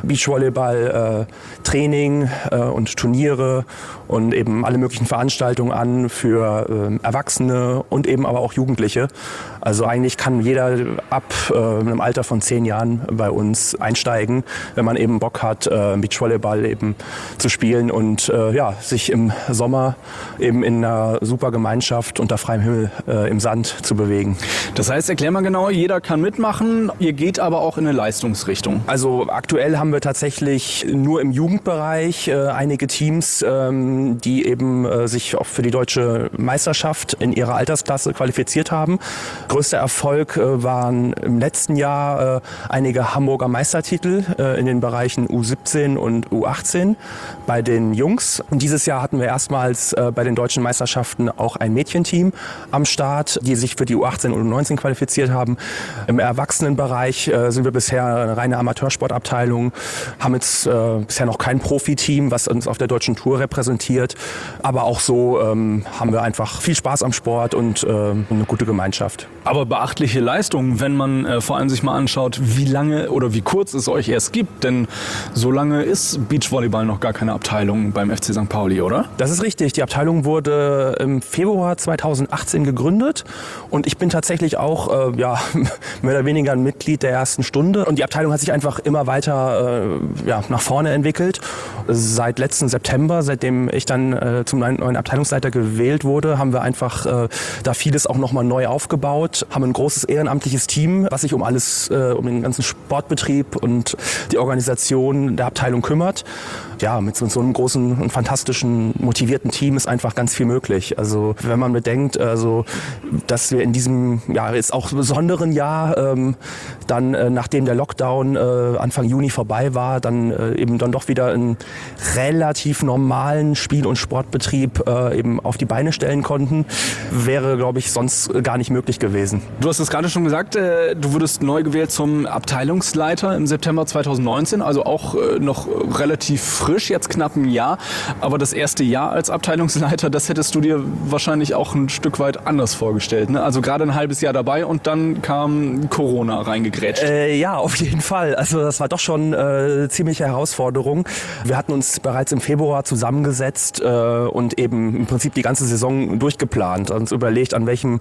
Beachvolleyball-Training äh, äh, und Turniere und eben alle möglichen Veranstaltungen an für äh, Erwachsene und eben aber auch Jugendliche. Also eigentlich kann jeder ab äh, einem Alter von zehn Jahren bei uns einsteigen, wenn man eben Bock hat, äh, Beachvolleyball eben zu spielen und äh, ja, sich im Sommer eben in einer super Gemeinschaft unter freiem Himmel äh, im Sand zu bewegen. Das heißt, erklär mal genau, jeder kann mitmachen, ihr geht aber auch in eine Leistungsrichtung. Also aktuell haben wir tatsächlich nur im Jugendbereich äh, einige Teams, ähm, die eben äh, sich auch für die deutsche Meisterschaft in ihrer Altersklasse qualifiziert haben. Größter Erfolg äh, waren im letzten Jahr äh, einige Hamburger Meistertitel äh, in den Bereichen U siebzehn und U achtzehn bei den Jungs. Und dieses Jahr hatten wir erstmals äh, bei den deutschen Meisterschaften auch ein Mädchenteam am Start, die sich für die U achtzehn und U neunzehn qualifiziert haben. Im Erwachsenenbereich äh, sind wir bisher eine reine Amateursportabteilung, haben jetzt äh, bisher noch kein Profiteam, was uns auf der deutschen Tour repräsentiert. Aber auch so ähm, haben wir einfach viel Spaß am Sport und äh, eine gute Gemeinschaft. Aber beachtliche Leistung, wenn man äh, vor allem sich mal anschaut, wie lange oder wie kurz es euch erst gibt. Denn so lange ist Beachvolleyball noch gar keine Abteilung beim F C Sankt Pauli, oder? Das ist richtig. Die Abteilung wurde im Februar zweitausendachtzehn gegründet und ich bin tatsächlich auch äh, ja, mehr oder weniger ein Mitglied der ersten Stunde. Und die Abteilung hat sich einfach immer weiter äh, ja, nach vorne entwickelt. Seit letzten September, seitdem ich dann äh, zum neuen Abteilungsleiter gewählt wurde, haben wir einfach äh, da vieles auch nochmal neu aufgebaut, haben ein großes ehrenamtliches Team, was sich um alles, äh, um den ganzen Sportbetrieb und die Organisation der Abteilung kümmert. Ja, mit so, so einem großen und fantastischen, motivierten Team ist einfach ganz viel möglich. Also wenn man bedenkt, also, dass wir in diesem ja, jetzt auch besonderen Jahr, ähm, dann äh, nachdem der Lockdown äh, Anfang Juni vorbei war, dann äh, eben dann doch wieder einen relativ normalen Spiel- und Sportbetrieb äh, eben auf die Beine stellen konnten, wäre, glaube ich, sonst gar nicht möglich gewesen. Du hast es gerade schon gesagt, äh, du wurdest neu gewählt zum Abteilungsleiter im September zweitausendneunzehn, also auch äh, noch relativ frisch, jetzt knapp ein Jahr. Aber das erste Jahr als Abteilungsleiter, das hättest du dir wahrscheinlich auch ein Stück weit anders vorgestellt, ne? Also gerade ein halbes Jahr dabei und dann kam Corona reingegrätscht. Äh, ja, auf jeden Fall. Also das war doch schon äh, ziemliche Herausforderung. Wir hatten uns bereits im Februar zusammengesetzt äh, und eben im Prinzip die ganze Saison durchgeplant. Uns überlegt, an welchem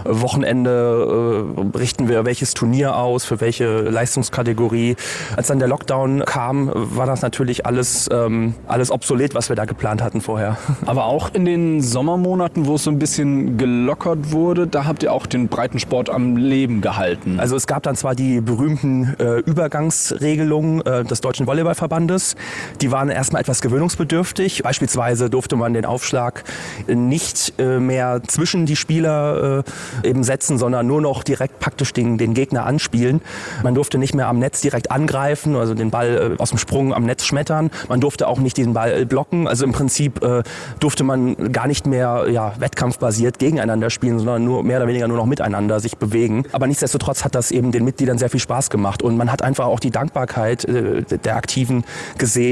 Wochenende äh, richten wir welches Turnier aus, für welche Leistungskategorie. Als dann der Lockdown kam, war das natürlich alles, ähm, alles obsolet, was wir da geplant hatten vorher. Aber auch in den Sommermonaten, wo es so ein bisschen gelockert wurde, da habt ihr auch den Breitensport am Leben gehalten. Also es gab dann zwar die berühmten äh, Übergangsregelungen äh, des Deutschen Volleyballverbandes, die waren erstmal etwas gewöhnungsbedürftig. Beispielsweise durfte man den Aufschlag nicht äh, mehr zwischen die Spieler äh, eben setzen, sondern nur noch direkt praktisch den, den Gegner anspielen. Man durfte nicht mehr am Netz direkt angreifen, also den Ball äh, aus dem Sprung am Netz schmettern. Man durfte auch nicht den Ball blocken. Also im Prinzip äh, durfte man gar nicht mehr ja, wettkampfbasiert gegeneinander spielen, sondern nur mehr oder weniger nur noch miteinander sich bewegen. Aber nichtsdestotrotz hat das eben den Mitgliedern sehr viel Spaß gemacht und man hat einfach auch die Dankbarkeit äh, der Aktiven gesehen, dass jetzt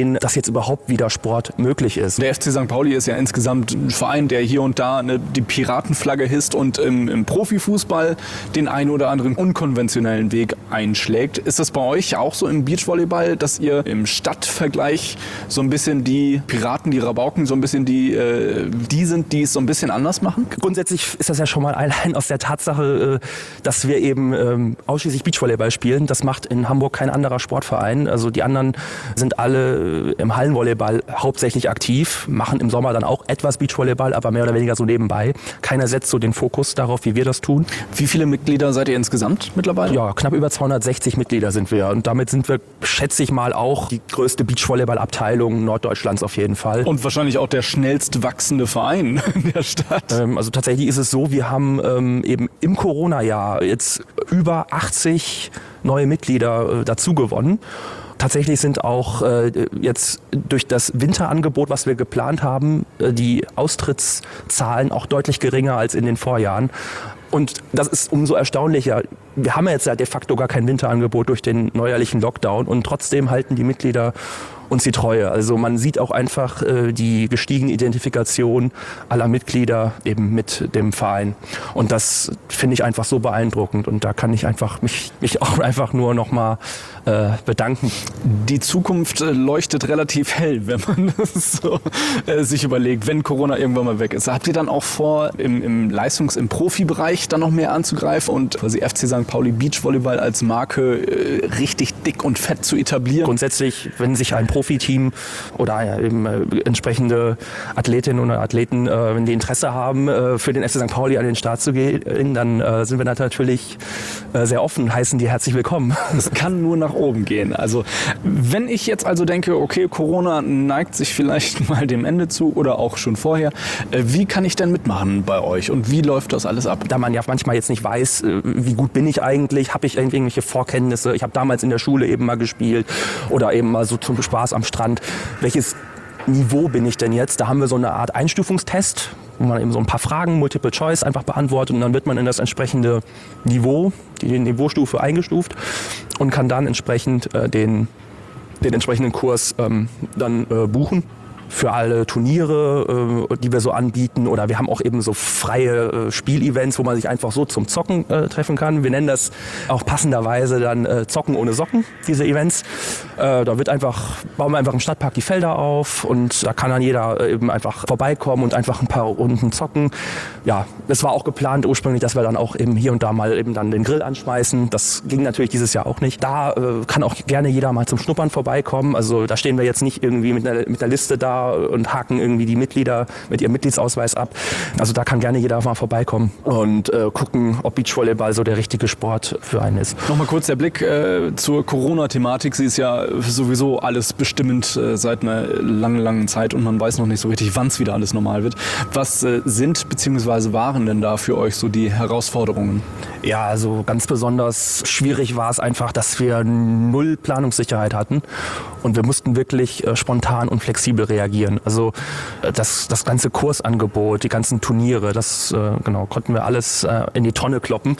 jetzt überhaupt wieder Sport möglich ist. Der F C Sankt Pauli ist ja insgesamt ein Verein, der hier und da eine, die Piratenflagge hisst und im, im Profifußball den einen oder anderen unkonventionellen Weg einschlägt. Ist das bei euch auch so im Beachvolleyball, dass ihr im Stadtvergleich so ein bisschen die Piraten, die Rabauken, so ein bisschen die, äh, die sind, die es so ein bisschen anders machen? Grundsätzlich ist das ja schon mal allein aus der Tatsache, dass wir eben ähm, ausschließlich Beachvolleyball spielen. Das macht in Hamburg kein anderer Sportverein. Also die anderen sind alle im Hallenvolleyball hauptsächlich aktiv, machen im Sommer dann auch etwas Beachvolleyball, aber mehr oder weniger so nebenbei. Keiner setzt so den Fokus darauf, wie wir das tun. Wie viele Mitglieder seid ihr insgesamt mittlerweile? Ja, knapp über zweihundertsechzig Mitglieder sind wir. Und damit sind wir, schätze ich mal, auch die größte Beachvolleyball-Abteilung Norddeutschlands auf jeden Fall. Und wahrscheinlich auch der schnellst wachsende Verein in der Stadt. Ähm, also tatsächlich ist es so, wir haben ähm, eben im Corona-Jahr jetzt über achtzig neue Mitglieder äh, dazu gewonnen. Tatsächlich sind auch äh, jetzt durch das Winterangebot, was wir geplant haben, äh, die Austrittszahlen auch deutlich geringer als in den Vorjahren. Und das ist umso erstaunlicher. Wir haben ja jetzt ja de facto gar kein Winterangebot durch den neuerlichen Lockdown und trotzdem halten die Mitglieder uns die Treue. Also man sieht auch einfach äh, die gestiegene Identifikation aller Mitglieder eben mit dem Verein. Und das finde ich einfach so beeindruckend. Und da kann ich einfach mich, mich auch einfach nur noch mal äh, bedanken. Die Zukunft äh, leuchtet relativ hell, wenn man das so äh, sich überlegt, wenn Corona irgendwann mal weg ist. Habt ihr dann auch vor, im, im Leistungs-, im Profibereich dann noch mehr anzugreifen und quasi F C Sankt Pauli Beachvolleyball als Marke äh, richtig dick und fett zu etablieren? Grundsätzlich, wenn sich ein Profiteam oder ja, eben, äh, entsprechende Athletinnen oder Athleten, äh, wenn die Interesse haben, äh, für den F C Sankt Pauli an den Start zu gehen, dann äh, sind wir da natürlich äh, sehr offen, heißen die herzlich willkommen. Es kann nur nach oben gehen. Also wenn ich jetzt also denke, okay, Corona neigt sich vielleicht mal dem Ende zu oder auch schon vorher, äh, wie kann ich denn mitmachen bei euch und wie läuft das alles ab? Da man ja manchmal jetzt nicht weiß, äh, wie gut bin ich eigentlich, habe ich irgendwelche Vorkenntnisse, ich habe damals in der Schule eben mal gespielt oder eben mal so zum Spaß am Strand. Welches Niveau bin ich denn jetzt? Da haben wir so eine Art Einstufungstest, wo man eben so ein paar Fragen, Multiple Choice, einfach beantwortet und dann wird man in das entsprechende Niveau, die Niveaustufe eingestuft und kann dann entsprechend äh, den, den entsprechenden Kurs ähm, dann äh, buchen. Für alle Turniere, äh, die wir so anbieten. Oder wir haben auch eben so freie äh, Spielevents, wo man sich einfach so zum Zocken äh, treffen kann. Wir nennen das auch passenderweise dann äh, Zocken ohne Socken, diese Events. Äh, da wird einfach, bauen wir einfach im Stadtpark die Felder auf und da kann dann jeder äh, eben einfach vorbeikommen und einfach ein paar Runden zocken. Ja, es war auch geplant ursprünglich, dass wir dann auch eben hier und da mal eben dann den Grill anschmeißen. Das ging natürlich dieses Jahr auch nicht. Da äh, kann auch gerne jeder mal zum Schnuppern vorbeikommen. Also da stehen wir jetzt nicht irgendwie mit einer, mit einer Liste da und haken irgendwie die Mitglieder mit ihrem Mitgliedsausweis ab. Also da kann gerne jeder mal vorbeikommen und äh, gucken, ob Beachvolleyball so der richtige Sport für einen ist. Nochmal kurz der Blick äh, zur Corona-Thematik. Sie ist ja sowieso alles bestimmend äh, seit einer langen, langen Zeit und man weiß noch nicht so richtig, wann es wieder alles normal wird. Was äh, sind bzw. waren denn da für euch so die Herausforderungen? Ja, also ganz besonders schwierig war es einfach, dass wir null Planungssicherheit hatten und wir mussten wirklich äh, spontan und flexibel reagieren. Also äh, das, das ganze Kursangebot, die ganzen Turniere, das äh, genau, konnten wir alles äh, in die Tonne kloppen.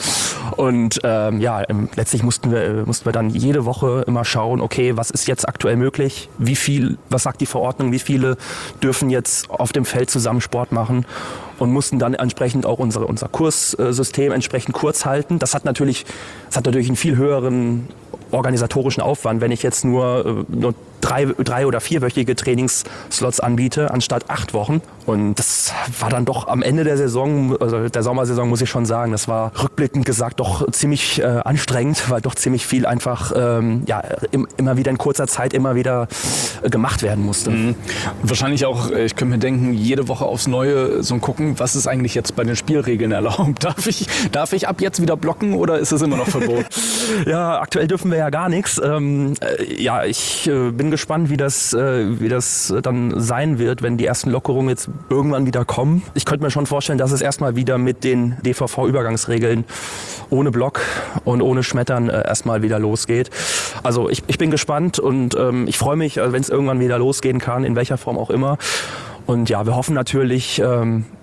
Und ähm, ja, ähm, letztlich mussten wir, äh, mussten wir dann jede Woche immer schauen, okay, was ist jetzt aktuell möglich? Wie viel, was sagt die Verordnung? Wie viele dürfen jetzt auf dem Feld zusammen Sport machen? Und mussten dann entsprechend auch unsere, unser Kurssystem entsprechend kurz halten. Das hat natürlich, das hat natürlich einen viel höheren organisatorischen Aufwand, wenn ich jetzt nur, nur drei, drei oder vierwöchige Trainingsslots anbiete, anstatt acht Wochen. Und das war dann doch am Ende der Saison, also der Sommersaison muss ich schon sagen, das war rückblickend gesagt doch ziemlich äh, anstrengend, weil doch ziemlich viel einfach ähm, ja, im, immer wieder in kurzer Zeit immer wieder äh, gemacht werden musste. Mhm. Wahrscheinlich auch, ich könnte mir denken, jede Woche aufs Neue so gucken, was ist eigentlich jetzt bei den Spielregeln erlaubt? Darf ich, darf ich ab jetzt wieder blocken oder ist es immer noch verboten? Ja, aktuell dürfen wir ja gar nichts. Ähm, äh, ja, ich äh, bin gespannt, wie das, äh, wie das dann sein wird, wenn die ersten Lockerungen jetzt irgendwann wieder kommen. Ich könnte mir schon vorstellen, dass es erstmal wieder mit den D V V-Übergangsregeln ohne Block und ohne Schmettern äh, erstmal wieder losgeht. Also ich, ich bin gespannt und ähm, ich freue mich, wenn es irgendwann wieder losgehen kann, in welcher Form auch immer. Und ja, wir hoffen natürlich, ähm,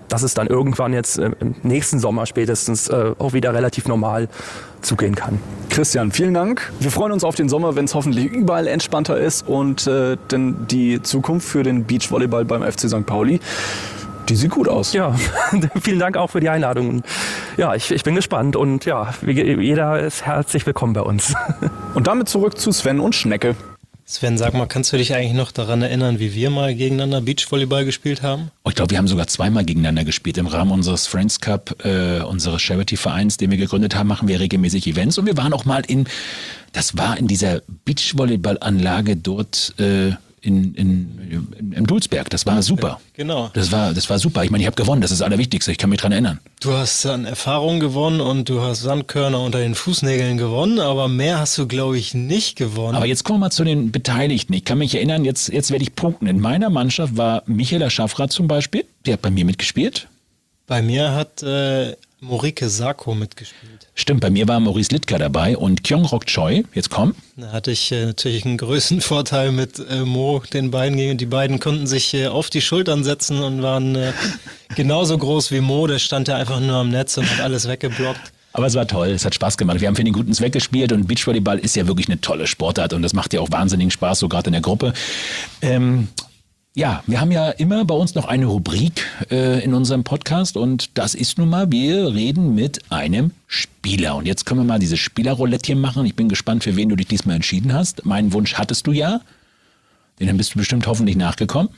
dass es dann irgendwann jetzt äh, im nächsten Sommer spätestens äh, auch wieder relativ normal zugehen kann. Christian, vielen Dank. Wir freuen uns auf den Sommer, wenn es hoffentlich überall entspannter ist und äh, denn die Zukunft für den Beachvolleyball beim F C Sankt Pauli, die sieht gut aus. Ja, vielen Dank auch für die Einladung. Ja, ich, ich bin gespannt und ja, jeder ist herzlich willkommen bei uns. Und damit zurück zu Sven und Schnecke. Sven, sag mal, kannst du dich eigentlich noch daran erinnern, wie wir mal gegeneinander Beachvolleyball gespielt haben? Oh, ich glaube, wir haben sogar zweimal gegeneinander gespielt. Im Rahmen unseres Friends Cup, äh, unseres Charity-Vereins, den wir gegründet haben, machen wir regelmäßig Events. Und wir waren auch mal in, das war in dieser Beachvolleyball-Anlage dort äh, in, in, in, im Dulsberg. Das war super. Genau. Das war, das war super. Ich meine, ich habe gewonnen, das ist das Allerwichtigste. Ich kann mich dran erinnern. Du hast an Erfahrung gewonnen und du hast Sandkörner unter den Fußnägeln gewonnen, aber mehr hast du, glaube ich, nicht gewonnen. Aber jetzt kommen wir mal zu den Beteiligten. Ich kann mich erinnern, jetzt, jetzt werde ich punkten. In meiner Mannschaft war Michaela Schaffrath zum Beispiel. Der hat bei mir mitgespielt. Bei mir hat äh, Morike Sarko mitgespielt. Stimmt, bei mir war Maurice Littker dabei und Kyung-Rok Choi. Jetzt komm. Da hatte ich äh, natürlich einen größten Vorteil mit äh, Mo, den beiden gegen. Die beiden konnten sich äh, auf die Schultern setzen und waren äh, genauso groß wie Mo. Der stand ja einfach nur am Netz und hat alles weggeblockt. Aber es war toll, es hat Spaß gemacht. Wir haben für den guten Zweck gespielt und Beachvolleyball ist ja wirklich eine tolle Sportart und das macht ja auch wahnsinnigen Spaß, so gerade in der Gruppe. Ähm, ja, wir haben ja immer bei uns noch eine Rubrik äh, in unserem Podcast und das ist nun mal, wir reden mit einem Spieler. Und jetzt können wir mal dieses Spielerroulettchen machen. Ich bin gespannt, für wen du dich diesmal entschieden hast. Meinen Wunsch hattest du ja, den bist du bestimmt hoffentlich nachgekommen.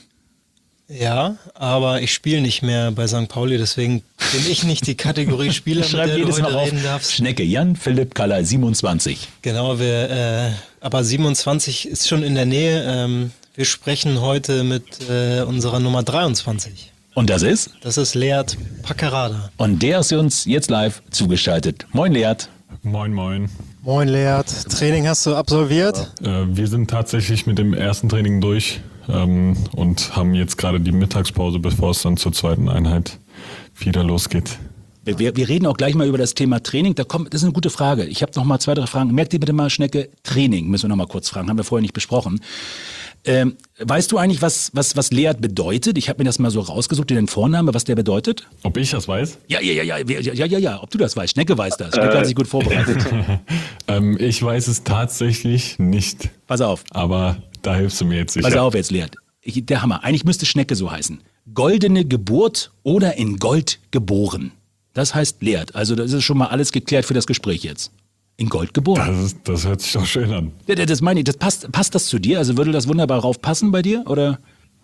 Ja, aber ich spiele nicht mehr bei Sankt Pauli, deswegen bin ich nicht die Kategorie Spieler, mit der du heute reden darfst. Schnecke, Jan Philipp Kaller, siebenundzwanzig. Genau, wir, äh, aber siebenundzwanzig ist schon in der Nähe. Ähm, wir sprechen heute mit äh, unserer Nummer dreiundzwanzig. Und das ist? Das ist Leert Packerada. Und der ist uns jetzt live zugeschaltet. Moin Leert. Moin, moin. Moin Leert. Training hast du absolviert? Äh, wir sind tatsächlich mit dem ersten Training durch ähm, und haben jetzt gerade die Mittagspause, bevor es dann zur zweiten Einheit wieder losgeht. Wir, wir reden auch gleich mal über das Thema Training. Da kommt, das ist eine gute Frage. Ich habe noch mal zwei, drei Fragen. Merkt ihr bitte mal, Schnecke, Training müssen wir noch mal kurz fragen. Haben wir vorher nicht besprochen. Ähm, weißt du eigentlich, was, was, was Leert bedeutet? Ich habe mir das mal so rausgesucht, den Vorname, was der bedeutet. Ob ich das weiß? Ja, ja, ja, ja, ja, ja, ja, ja. Ob du das weißt. Schnecke weiß das. Schnecke äh. hat sich gut vorbereitet. ähm, ich weiß es tatsächlich nicht. Pass auf. Aber da hilfst du mir jetzt sicher. Pass auf jetzt, Leert. Ich, der Hammer. Eigentlich müsste Schnecke so heißen. Goldene Geburt oder in Gold geboren. Das heißt Leert. Also das ist schon mal alles geklärt für das Gespräch jetzt. In Gold geboren. Das, ist, das hört sich doch schön an. Ja, das meine ich. Das passt, passt das zu dir? Also würde das wunderbar drauf passen bei dir? Oder?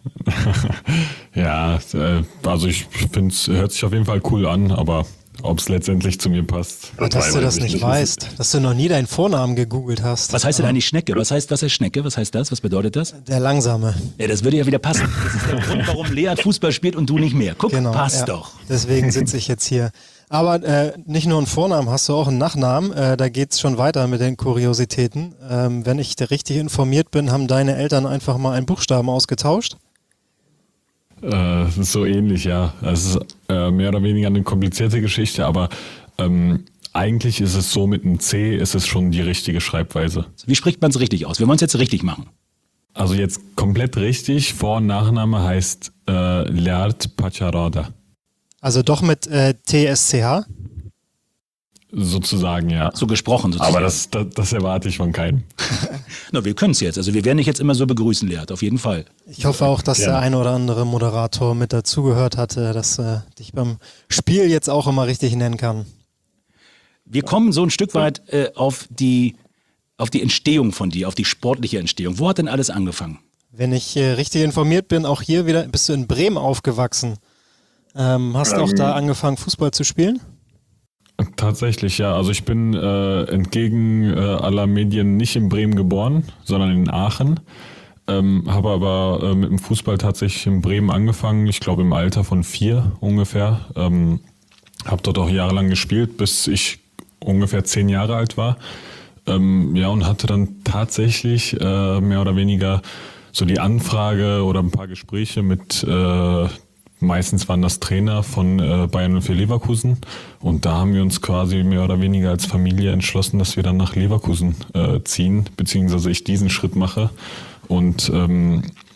Ja, also ich finde es hört sich auf jeden Fall cool an, aber ob es letztendlich zu mir passt. Und dass du das nicht weißt, dass du noch nie deinen Vornamen gegoogelt hast. Was heißt denn eigentlich Schnecke? Was heißt, was heißt Schnecke? Was heißt das? Was bedeutet das? Der Langsame. Ja, das würde ja wieder passen. Das ist der Grund, warum Leert Fußball spielt und du nicht mehr. Guck, genau, passt ja. doch. Deswegen sitze ich jetzt hier. Aber äh, nicht nur einen Vornamen, hast du auch einen Nachnamen. Äh, da geht es schon weiter mit den Kuriositäten. Ähm, wenn ich richtig informiert bin, haben deine Eltern einfach mal einen Buchstaben ausgetauscht. Äh, so ähnlich, ja. Es ist äh, mehr oder weniger eine komplizierte Geschichte, aber ähm, eigentlich ist es so, mit einem C ist es schon die richtige Schreibweise. Wie spricht man es richtig aus? Wir wollen es jetzt richtig machen. Also jetzt komplett richtig. Vor- und Nachname heißt äh, Leert Packerada. Also doch mit äh, T S C H? Sozusagen, ja. So gesprochen sozusagen. Aber das, das, das erwarte ich von keinem. Na, wir können es jetzt. Also wir werden dich jetzt immer so begrüßen, Leert, auf jeden Fall. Ich hoffe auch, dass ja. der ein oder andere Moderator mit dazugehört hatte, dass äh, dich beim Spiel jetzt auch immer richtig nennen kann. Wir kommen so ein Stück weit äh, auf die, auf die Entstehung von dir, auf die sportliche Entstehung. Wo hat denn alles angefangen? Wenn ich äh, richtig informiert bin, auch hier wieder, bist du in Bremen aufgewachsen. Ähm, hast du ähm, auch da angefangen, Fußball zu spielen? Tatsächlich, ja. Also ich bin äh, entgegen äh, aller Medien nicht in Bremen geboren, sondern in Aachen. Ähm, habe aber äh, mit dem Fußball tatsächlich in Bremen angefangen, ich glaube im Alter von vier ungefähr. Ähm, habe dort auch jahrelang gespielt, bis ich ungefähr zehn Jahre alt war. Ähm, ja, und hatte dann tatsächlich äh, mehr oder weniger so die Anfrage oder ein paar Gespräche mit äh, meistens waren das Trainer von äh, Bayern null vier Leverkusen und da haben wir uns quasi mehr oder weniger als Familie entschlossen, dass wir dann nach Leverkusen äh, ziehen, beziehungsweise ich diesen Schritt mache und ähm,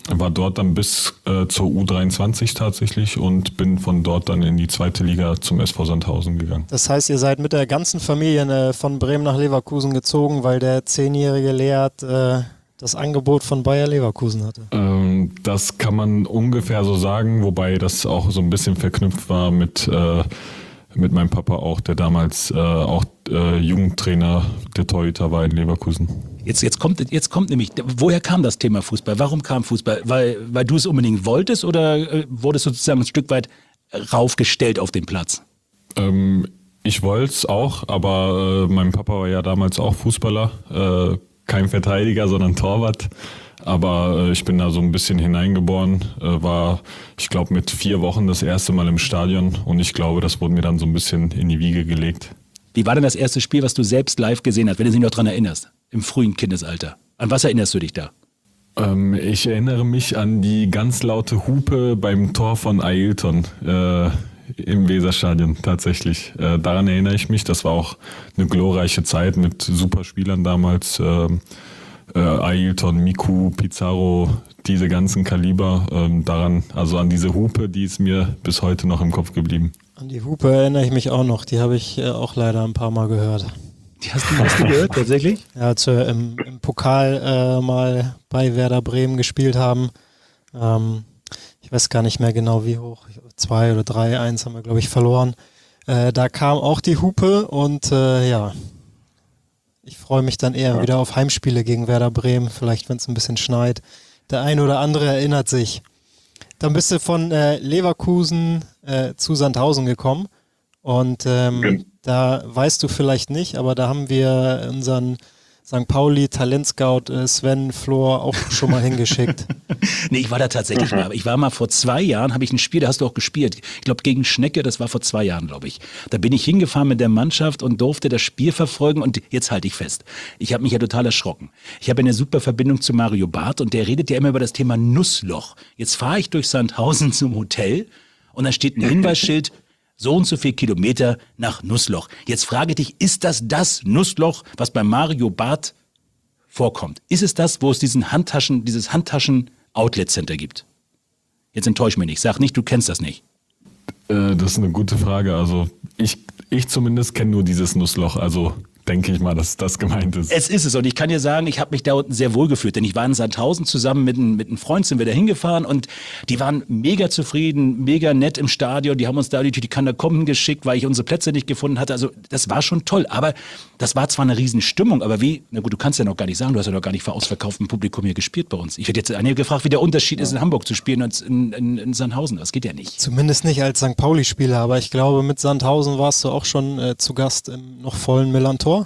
war dort dann bis äh, zur U dreiundzwanzig tatsächlich und bin von dort dann in die zweite Liga zum S V Sandhausen gegangen. Das heißt, ihr seid mit der ganzen Familie äh, von Bremen nach Leverkusen gezogen, weil der zehnjährige Leat äh, das Angebot von Bayer Leverkusen hatte? Ähm, das kann man ungefähr so sagen, wobei das auch so ein bisschen verknüpft war mit, äh, mit meinem Papa auch, der damals äh, auch äh, Jugendtrainer der Torhüter war in Leverkusen. Jetzt, jetzt, kommt, jetzt kommt nämlich, woher kam das Thema Fußball? Warum kam Fußball? Weil, weil du es unbedingt wolltest oder äh, wurdest du sozusagen ein Stück weit raufgestellt auf den Platz? Ähm, ich wollte es auch, aber äh, mein Papa war ja damals auch Fußballer, äh, kein Verteidiger, sondern Torwart. Aber äh, ich bin da so ein bisschen hineingeboren, äh, war, ich glaube, mit vier Wochen das erste Mal im Stadion und ich glaube, das wurde mir dann so ein bisschen in die Wiege gelegt. Wie war denn das erste Spiel, was du selbst live gesehen hast, wenn du dich noch daran erinnerst, im frühen Kindesalter? An was erinnerst du dich da? Ähm, ich erinnere mich an die ganz laute Hupe beim Tor von Ailton äh, im Weserstadion tatsächlich. Äh, daran erinnere ich mich, das war auch eine glorreiche Zeit mit super Spielern damals. Äh, äh, Ailton, Miku, Pizarro, diese ganzen Kaliber. Äh, daran, also an diese Hupe, die ist mir bis heute noch im Kopf geblieben. An die Hupe erinnere ich mich auch noch, die habe ich äh, auch leider ein paar Mal gehört. Die hast du, hast du gehört, tatsächlich? Ja, als wir im, im Pokal äh, mal bei Werder Bremen gespielt haben, ähm, ich weiß gar nicht mehr genau wie hoch, zwei oder drei, eins haben wir glaube ich verloren, äh, da kam auch die Hupe und äh, ja, ich freue mich dann eher wieder auf Heimspiele gegen Werder Bremen, vielleicht wenn es ein bisschen schneit. Der eine oder andere erinnert sich. Dann bist du von äh, Leverkusen äh, zu Sandhausen gekommen und ähm, Okay. Da weißt du vielleicht nicht, aber da haben wir unseren Sankt Pauli Talentscout äh, Sven Flor auch schon mal hingeschickt. Nee, ich war da tatsächlich mal. Ich war mal vor zwei Jahren, habe ich ein Spiel, da hast du auch gespielt. Ich glaube gegen Schnecke, das war vor zwei Jahren, glaube ich. Da bin ich hingefahren mit der Mannschaft und durfte das Spiel verfolgen und jetzt halte ich fest. Ich habe mich ja total erschrocken. Ich habe eine super Verbindung zu Mario Barth und der redet ja immer über das Thema Nussloch. Jetzt fahre ich durch Sandhausen zum Hotel und da steht ein Hinweisschild, so und so viel Kilometer nach Nussloch. Jetzt frage ich dich, ist das das Nussloch, was bei Mario Barth vorkommt? Ist es das, wo es diesen Handtaschen, dieses Handtaschen-Outlet-Center gibt? Jetzt enttäusch mich nicht. Sag nicht, du kennst das nicht. Äh, das ist eine gute Frage. Also ich, ich zumindest kenne nur dieses Nussloch. Also denke ich mal, dass das gemeint ist. Es ist es und ich kann dir sagen, ich habe mich da unten sehr wohl gefühlt, denn ich war in Sandhausen zusammen mit, ein, mit einem Freund, sind wir da hingefahren und die waren mega zufrieden, mega nett im Stadion, die haben uns da die Tütikanter kommen geschickt, weil ich unsere Plätze nicht gefunden hatte, also das war schon toll, aber das war zwar eine Riesenstimmung, aber wie, na gut, du kannst ja noch gar nicht sagen, du hast ja noch gar nicht vor ausverkauftem Publikum hier gespielt bei uns. Ich hätte jetzt einige gefragt, wie der Unterschied ist, in Hamburg zu spielen als in, in, in Sandhausen, das geht ja nicht. Zumindest nicht als Sankt Pauli-Spieler, aber ich glaube, mit Sandhausen warst du auch schon äh, zu Gast im noch vollen Millantor.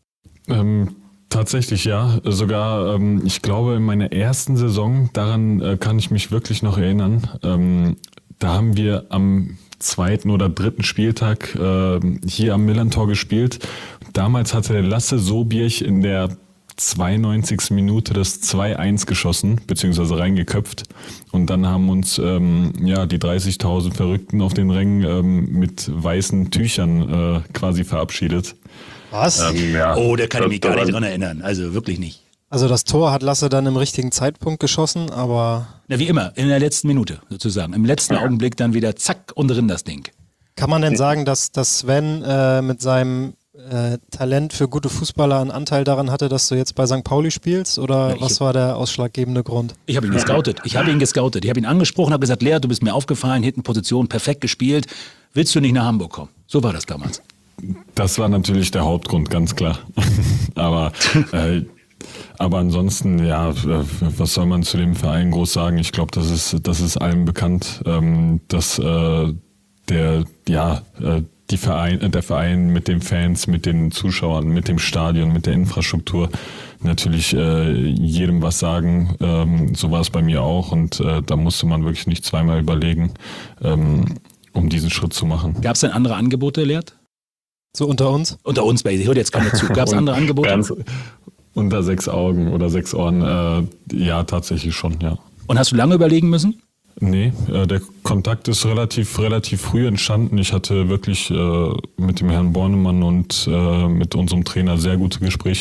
Ähm, tatsächlich ja, sogar ähm, ich glaube in meiner ersten Saison, daran äh, kann ich mich wirklich noch erinnern, ähm, da haben wir am zweiten oder dritten Spieltag äh, hier am Millantor gespielt. Damals hatte der Lasse Sobierch in der zweiundneunzigsten Minute das zwei eins geschossen, beziehungsweise reingeköpft. Und dann haben uns ähm, ja die dreißigtausend Verrückten auf den Rängen ähm, mit weißen Tüchern äh, quasi verabschiedet. Was? Ähm, ja. Oh, da kann ich mich gar nicht dran erinnern, also wirklich nicht. Also das Tor hat Lasse dann im richtigen Zeitpunkt geschossen, aber... Na, wie immer, in der letzten Minute sozusagen. Im letzten ja. Augenblick dann wieder zack und drin das Ding. Kann man denn sagen, dass, dass Sven äh, mit seinem äh, Talent für gute Fußballer einen Anteil daran hatte, dass du jetzt bei Sankt Pauli spielst? Oder Na, was war der ausschlaggebende Grund? Ich habe ihn gescoutet. Ich habe ihn gescoutet. Ich habe ihn angesprochen, habe gesagt, Lea, du bist mir aufgefallen, hinten Position, perfekt gespielt. Willst du nicht nach Hamburg kommen? So war das damals. Das war natürlich der Hauptgrund, ganz klar. aber, äh, aber ansonsten, ja, was soll man zu dem Verein groß sagen? Ich glaube, das ist, das ist allen bekannt, ähm, dass äh, der, ja, äh, die Verein, äh, der Verein mit den Fans, mit den Zuschauern, mit dem Stadion, mit der Infrastruktur natürlich äh, jedem was sagen. Ähm, so war es bei mir auch und äh, da musste man wirklich nicht zweimal überlegen, ähm, um diesen Schritt zu machen. Gab es denn andere Angebote, Leert? So unter uns? Unter uns, ich höre jetzt keiner zu. Gab es andere Angebote? Ganz unter sechs Augen oder sechs Ohren, äh, ja, tatsächlich schon, ja. Und hast du lange überlegen müssen? Nee, äh, der Kontakt ist relativ, relativ früh entstanden. Ich hatte wirklich äh, mit dem Herrn Bornemann und äh, mit unserem Trainer sehr gute Gespräche.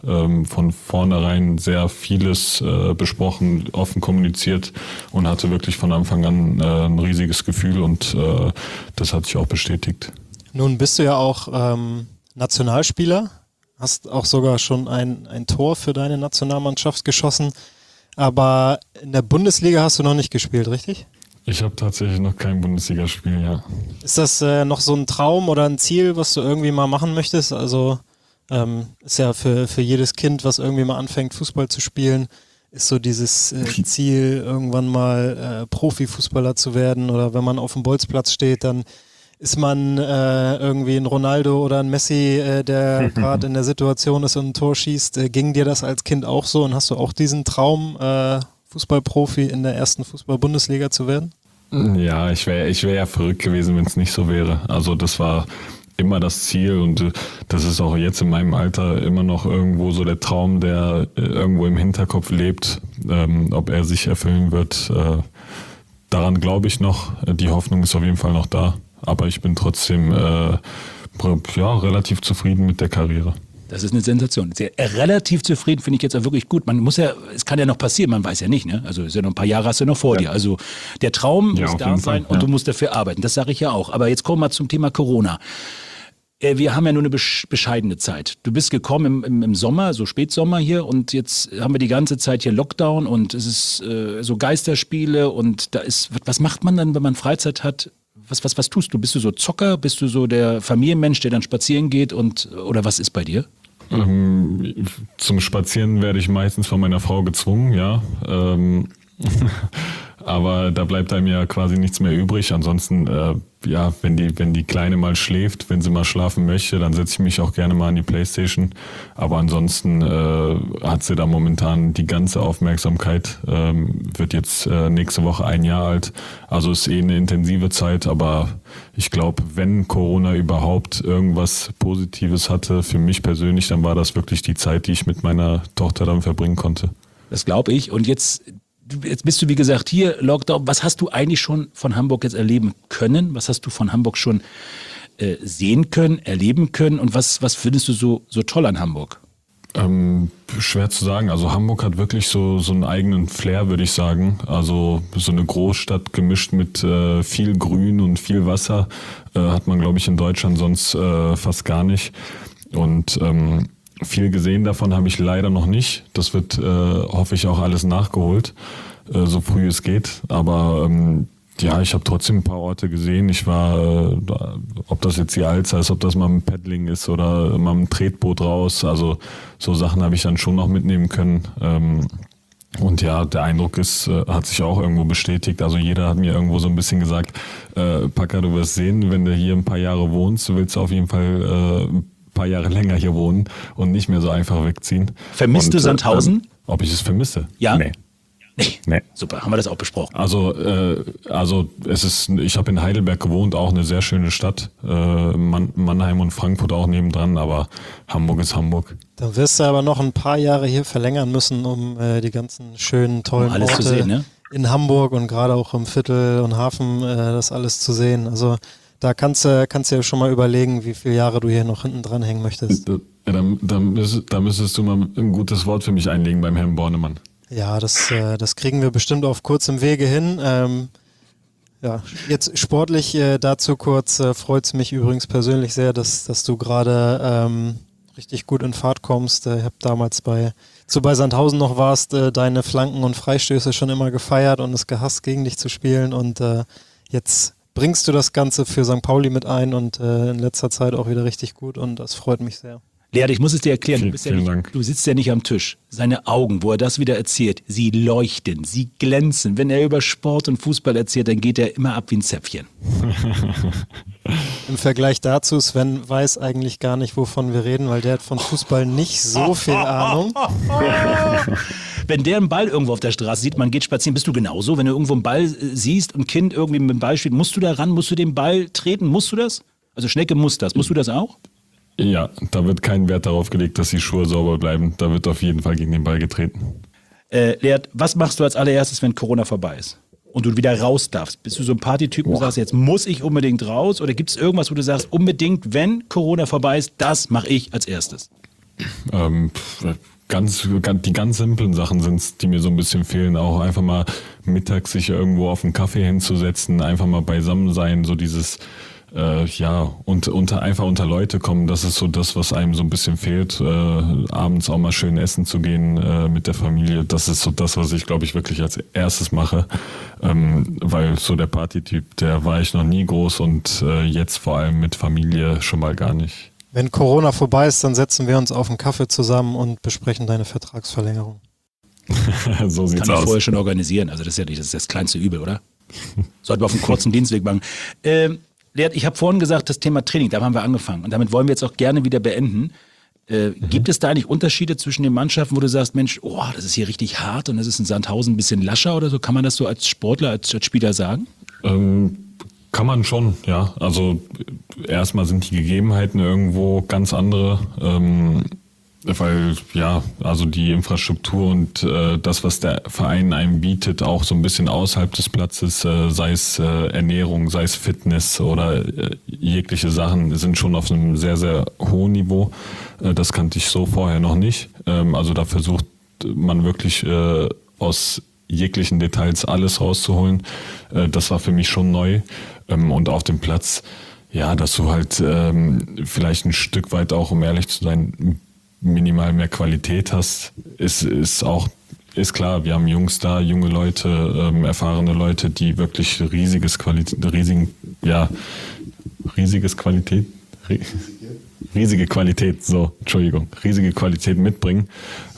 ähm, von vornherein sehr vieles äh, besprochen, offen kommuniziert und hatte wirklich von Anfang an äh, ein riesiges Gefühl und äh, das hat sich auch bestätigt. Nun bist du ja auch ähm, Nationalspieler, hast auch sogar schon ein, ein Tor für deine Nationalmannschaft geschossen, aber in der Bundesliga hast du noch nicht gespielt, richtig? Ich habe tatsächlich noch kein Bundesligaspiel, ja. Ist das äh, noch so ein Traum oder ein Ziel, was du irgendwie mal machen möchtest? Also ähm, ist ja für, für jedes Kind, was irgendwie mal anfängt, Fußball zu spielen, ist so dieses äh, Ziel, irgendwann mal äh, Profifußballer zu werden, oder wenn man auf dem Bolzplatz steht, dann ist man äh, irgendwie ein Ronaldo oder ein Messi, äh, der gerade in der Situation ist und ein Tor schießt. Äh, ging dir das als Kind auch so und hast du auch diesen Traum, äh, Fußballprofi in der ersten Fußball-Bundesliga zu werden? Ja, ich wäre ich wär ja verrückt gewesen, wenn es nicht so wäre. Also das war immer das Ziel und äh, das ist auch jetzt in meinem Alter immer noch irgendwo so der Traum, der äh, irgendwo im Hinterkopf lebt. Ähm, ob er sich erfüllen wird, äh, daran glaube ich noch. Die Hoffnung ist auf jeden Fall noch da. Aber ich bin trotzdem äh, ja, relativ zufrieden mit der Karriere. Das ist eine Sensation. Sehr, äh, relativ zufrieden finde ich jetzt auch wirklich gut. Man muss ja, es kann ja noch passieren, man weiß ja nicht, ne? Also ist ja noch ein paar Jahre hast du noch vor ja. dir. Also der Traum ja, muss da sein Fall, und ja. du musst dafür arbeiten. Das sage ich ja auch. Aber jetzt kommen wir zum Thema Corona. Äh, wir haben ja nur eine bescheidene Zeit. Du bist gekommen im, im, im Sommer, so Spätsommer hier, und jetzt haben wir die ganze Zeit hier Lockdown und es ist äh, so Geisterspiele und da ist, was macht man dann, wenn man Freizeit hat? Was, was, was tust du? Bist du so Zocker? Bist du so der Familienmensch, der dann spazieren geht? Und, oder was ist bei dir? Ähm, zum Spazieren werde ich meistens von meiner Frau gezwungen, ja. Ähm, aber da bleibt einem ja quasi nichts mehr übrig. Ansonsten, äh, ja, wenn die, wenn die Kleine mal schläft, wenn sie mal schlafen möchte, dann setze ich mich auch gerne mal an die Playstation. Aber ansonsten äh, hat sie da momentan die ganze Aufmerksamkeit, ähm, wird jetzt äh, nächste Woche ein Jahr alt. Also ist eh eine intensive Zeit, aber ich glaube, wenn Corona überhaupt irgendwas Positives hatte für mich persönlich, dann war das wirklich die Zeit, die ich mit meiner Tochter dann verbringen konnte. Das glaube ich. Und jetzt Jetzt bist du, wie gesagt, hier, Lockdown. Was hast du eigentlich schon von Hamburg jetzt erleben können? Was hast du von Hamburg schon äh, sehen können, erleben können? Und was, was findest du so, so toll an Hamburg? Ähm, schwer zu sagen. Also Hamburg hat wirklich so, so einen eigenen Flair, würde ich sagen. Also so eine Großstadt gemischt mit äh, viel Grün und viel Wasser äh, hat man, glaube ich, in Deutschland sonst äh, fast gar nicht. Und ähm, viel gesehen davon habe ich leider noch nicht. Das wird, äh, hoffe ich, auch alles nachgeholt, äh, so früh es geht. Aber ähm, ja, ich habe trotzdem ein paar Orte gesehen. Ich war, äh, da, ob das jetzt die Alster ist, ob das mal ein Paddling ist oder mal ein Tretboot raus. Also so Sachen habe ich dann schon noch mitnehmen können. Ähm, und ja, der Eindruck ist, äh, hat sich auch irgendwo bestätigt. Also jeder hat mir irgendwo so ein bisschen gesagt, äh, Paka, du wirst sehen, wenn du hier ein paar Jahre wohnst, du willst auf jeden Fall äh, paar Jahre länger hier wohnen und nicht mehr so einfach wegziehen. Vermisst und, du Sandhausen? Äh, ob ich es vermisse? Ja. Nee. Nee. nee. Super, haben wir das auch besprochen. Also, äh, also es ist, ich habe in Heidelberg gewohnt, auch eine sehr schöne Stadt. Äh, Man- Mannheim und Frankfurt auch nebendran, aber Hamburg ist Hamburg. Dann wirst du aber noch ein paar Jahre hier verlängern müssen, um äh, die ganzen schönen, tollen um alles Orte zu sehen, ne? in Hamburg und gerade auch im Viertel und Hafen, äh, das alles zu sehen. Also da kannst du kannst du ja schon mal überlegen, wie viele Jahre du hier noch hinten dran hängen möchtest. Ja, dann, dann, müsst, dann müsstest du mal ein gutes Wort für mich einlegen beim Herrn Bornemann. Ja, das, äh, das kriegen wir bestimmt auf kurzem Wege hin. Ähm, ja, jetzt sportlich äh, dazu kurz, äh, freut es mich übrigens persönlich sehr, dass, dass du gerade ähm, richtig gut in Fahrt kommst. Äh, ich habe damals bei, zu bei Sandhausen noch warst, äh, deine Flanken und Freistöße schon immer gefeiert und es gehasst, gegen dich zu spielen, und äh, jetzt bringst du das Ganze für Sankt Pauli mit ein und äh, in letzter Zeit auch wieder richtig gut, und das freut mich sehr. Lea, ich muss es dir erklären, du, bist ja Vielen nicht, Dank. du sitzt ja nicht am Tisch. Seine Augen, wo er das wieder erzählt, sie leuchten, sie glänzen. Wenn er über Sport und Fußball erzählt, dann geht er immer ab wie ein Zäpfchen. Im Vergleich dazu, Sven weiß eigentlich gar nicht, wovon wir reden, weil der hat von Fußball nicht so viel Ahnung. Wenn der einen Ball irgendwo auf der Straße sieht, man geht spazieren, bist du genauso? Wenn du irgendwo einen Ball äh, siehst und ein Kind irgendwie mit dem Ball spielt, musst du da ran, musst du den Ball treten, musst du das? Also Schnecke muss das, musst du das auch? Ja, da wird kein Wert darauf gelegt, dass die Schuhe sauber bleiben. Da wird auf jeden Fall gegen den Ball getreten. Äh, Lea, was machst du als allererstes, wenn Corona vorbei ist und du wieder raus darfst? Bist du so ein Partytyp und sagst, jetzt muss ich unbedingt raus? Oder gibt es irgendwas, wo du sagst, unbedingt, wenn Corona vorbei ist, das mache ich als erstes? Ähm, ganz, ganz, die ganz simplen Sachen sind's, die mir so ein bisschen fehlen. Auch einfach mal mittags sich irgendwo auf einen Kaffee hinzusetzen, einfach mal beisammen sein, so dieses, äh, ja, und unter, einfach unter Leute kommen. Das ist so das, was einem so ein bisschen fehlt. Äh, abends auch mal schön essen zu gehen äh, mit der Familie. Das ist so das, was ich, glaube ich, wirklich als erstes mache. Ähm, weil so der Partytyp, der war ich noch nie groß und äh, jetzt vor allem mit Familie schon mal gar nicht. Wenn Corona vorbei ist, dann setzen wir uns auf einen Kaffee zusammen und besprechen deine Vertragsverlängerung. So sieht's Kann ich aus. vorher schon organisieren. Also das ist ja nicht das, ist das kleinste Übel, oder? Sollten wir auf einen kurzen Dienstweg machen. Ähm, Leert, ich habe vorhin gesagt, das Thema Training, da haben wir angefangen. Und damit wollen wir jetzt auch gerne wieder beenden. Äh, mhm. Gibt es da eigentlich Unterschiede zwischen den Mannschaften, wo du sagst, Mensch, oh, das ist hier richtig hart und das ist in Sandhausen ein bisschen lascher oder so? Kann man das so als Sportler, als, als Spieler sagen? Ähm, kann man schon, ja. Also erstmal sind die Gegebenheiten irgendwo ganz andere. Ähm, Weil, ja, also die Infrastruktur und äh, das, was der Verein einem bietet, auch so ein bisschen außerhalb des Platzes, äh, sei es äh, Ernährung, sei es Fitness oder äh, jegliche Sachen, sind schon auf einem sehr, sehr hohen Niveau. Äh, das kannte ich so vorher noch nicht. Ähm, also da versucht man wirklich äh, aus jeglichen Details alles rauszuholen. Äh, das war für mich schon neu. Ähm, und auf dem Platz, ja, dass du halt ähm, vielleicht ein Stück weit auch, um ehrlich zu sein, minimal mehr Qualität hast, ist, ist auch, ist klar, wir haben Jungs da, junge Leute, ähm, erfahrene Leute, die wirklich riesiges Qualität, riesigen, ja, riesiges Qualität, riesige Qualität, so, Entschuldigung, riesige Qualität mitbringen.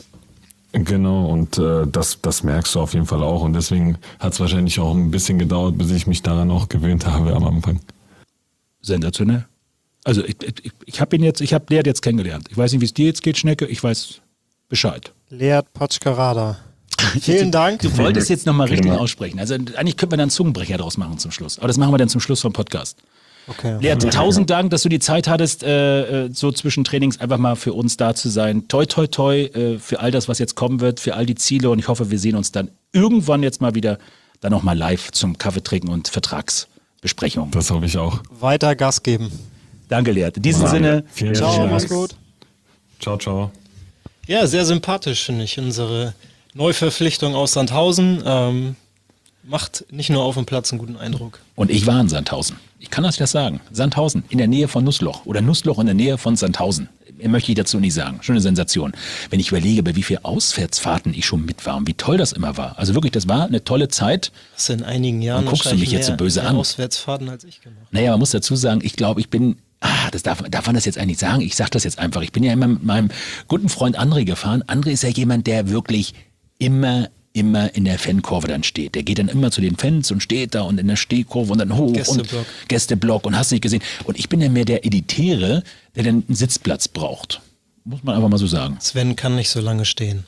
Genau, und äh, das, das merkst du auf jeden Fall auch und deswegen hat es wahrscheinlich auch ein bisschen gedauert, bis ich mich daran auch gewöhnt habe am Anfang. Sensationell. Also ich, ich, ich habe ihn jetzt, ich habe Leert jetzt kennengelernt. Ich weiß nicht, wie es dir jetzt geht, Schnecke. Ich weiß Bescheid. Leert Patschkarada. Vielen Dank. Du wolltest jetzt nochmal richtig Genau. aussprechen. Also eigentlich könnte man dann einen Zungenbrecher draus machen zum Schluss. Aber das machen wir dann zum Schluss vom Podcast. Okay. Leert, tausend Dank, dass du die Zeit hattest, äh, so zwischen Trainings einfach mal für uns da zu sein. Toi, toi, toi äh, für all das, was jetzt kommen wird, für all die Ziele. Und ich hoffe, wir sehen uns dann irgendwann jetzt mal wieder dann nochmal live zum Kaffee trinken und Vertragsbesprechung. Das hoffe ich auch. Weiter Gas geben. Danke, Leert. In diesem Ja. Sinne, Vielen Ciao, Dank. mach's gut. Ciao, ciao. Ja, sehr sympathisch, finde ich. Unsere Neuverpflichtung aus Sandhausen ähm, macht nicht nur auf dem Platz einen guten Eindruck. und ich war in Sandhausen. Ich kann euch das sagen. Sandhausen, in der Nähe von Nussloch oder Nussloch in der Nähe von Sandhausen. Mehr möchte ich dazu nicht sagen. Schon eine Sensation. Wenn ich überlege, bei wie vielen Auswärtsfahrten ich schon mit war und wie toll das immer war. Also wirklich, das war eine tolle Zeit. Hast du in einigen Jahren Warum guckst du wahrscheinlich mich jetzt so mehr, böse mehr an? Auswärtsfahrten als ich gemacht. Naja, man muss dazu sagen, ich glaube, ich bin, ah, das darf, darf man das jetzt eigentlich sagen? Ich sage das jetzt einfach. Ich bin ja immer mit meinem guten Freund André gefahren. André ist ja jemand, der wirklich immer, immer in der Fankurve dann steht. Der geht dann immer zu den Fans und steht da und in der Stehkurve und dann hoch Gästeblock. und Gästeblock und hast nicht gesehen. Und ich bin ja mehr der Editäre, der dann einen Sitzplatz braucht. Muss man einfach mal so sagen. Sven kann nicht so lange stehen.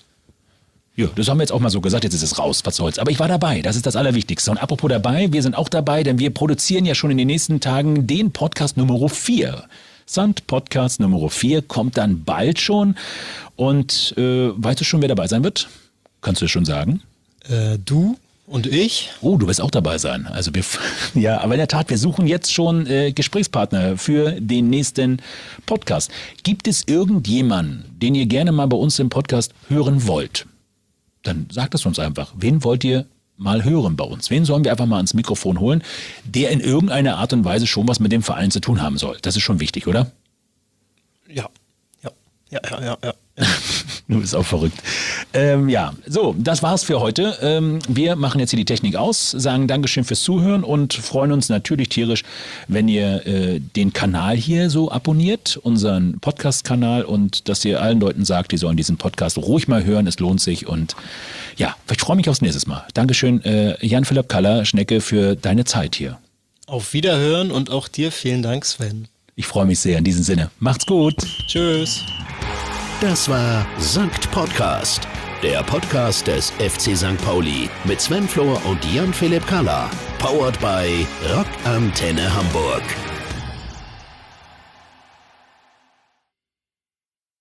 Ja, das haben wir jetzt auch mal so gesagt, jetzt ist es raus, was soll's. Aber ich war dabei, das ist das Allerwichtigste. Und apropos dabei, wir sind auch dabei, denn wir produzieren ja schon in den nächsten Tagen den Podcast Nummer vier. Sand Podcast Nummer vier kommt dann bald schon. Und äh, weißt du schon, wer dabei sein wird? Kannst du das schon sagen? Äh, du und ich? Oh, du wirst auch dabei sein. Also wir, ja, aber in der Tat, wir suchen jetzt schon äh, Gesprächspartner für den nächsten Podcast. Gibt es irgendjemanden, den ihr gerne mal bei uns im Podcast hören wollt? Dann sagt es uns einfach. Wen wollt ihr mal hören bei uns? Wen sollen wir einfach mal ans Mikrofon holen, der in irgendeiner Art und Weise schon was mit dem Verein zu tun haben soll? Das ist schon wichtig, oder? Ja. Ja. Ja, ja, ja, ja. Du bist auch verrückt. Ähm, ja, so, das war's für heute. Ähm, wir machen jetzt hier die Technik aus, sagen Dankeschön fürs Zuhören und freuen uns natürlich tierisch, wenn ihr äh, den Kanal hier so abonniert, unseren Podcast-Kanal, und dass ihr allen Leuten sagt, die sollen diesen Podcast ruhig mal hören, es lohnt sich. Und ja, ich freue mich aufs nächste Mal. Dankeschön, äh, Jan-Philipp Kaller, Schnecke, für deine Zeit hier. Auf Wiederhören und auch dir vielen Dank, Sven. Ich freue mich sehr in diesem Sinne. Macht's gut. Tschüss. Das war Sankt Podcast, der Podcast des F C Sankt Pauli mit Sven Flohr und Jan-Philipp Kaller. Powered by Rock Antenne Hamburg.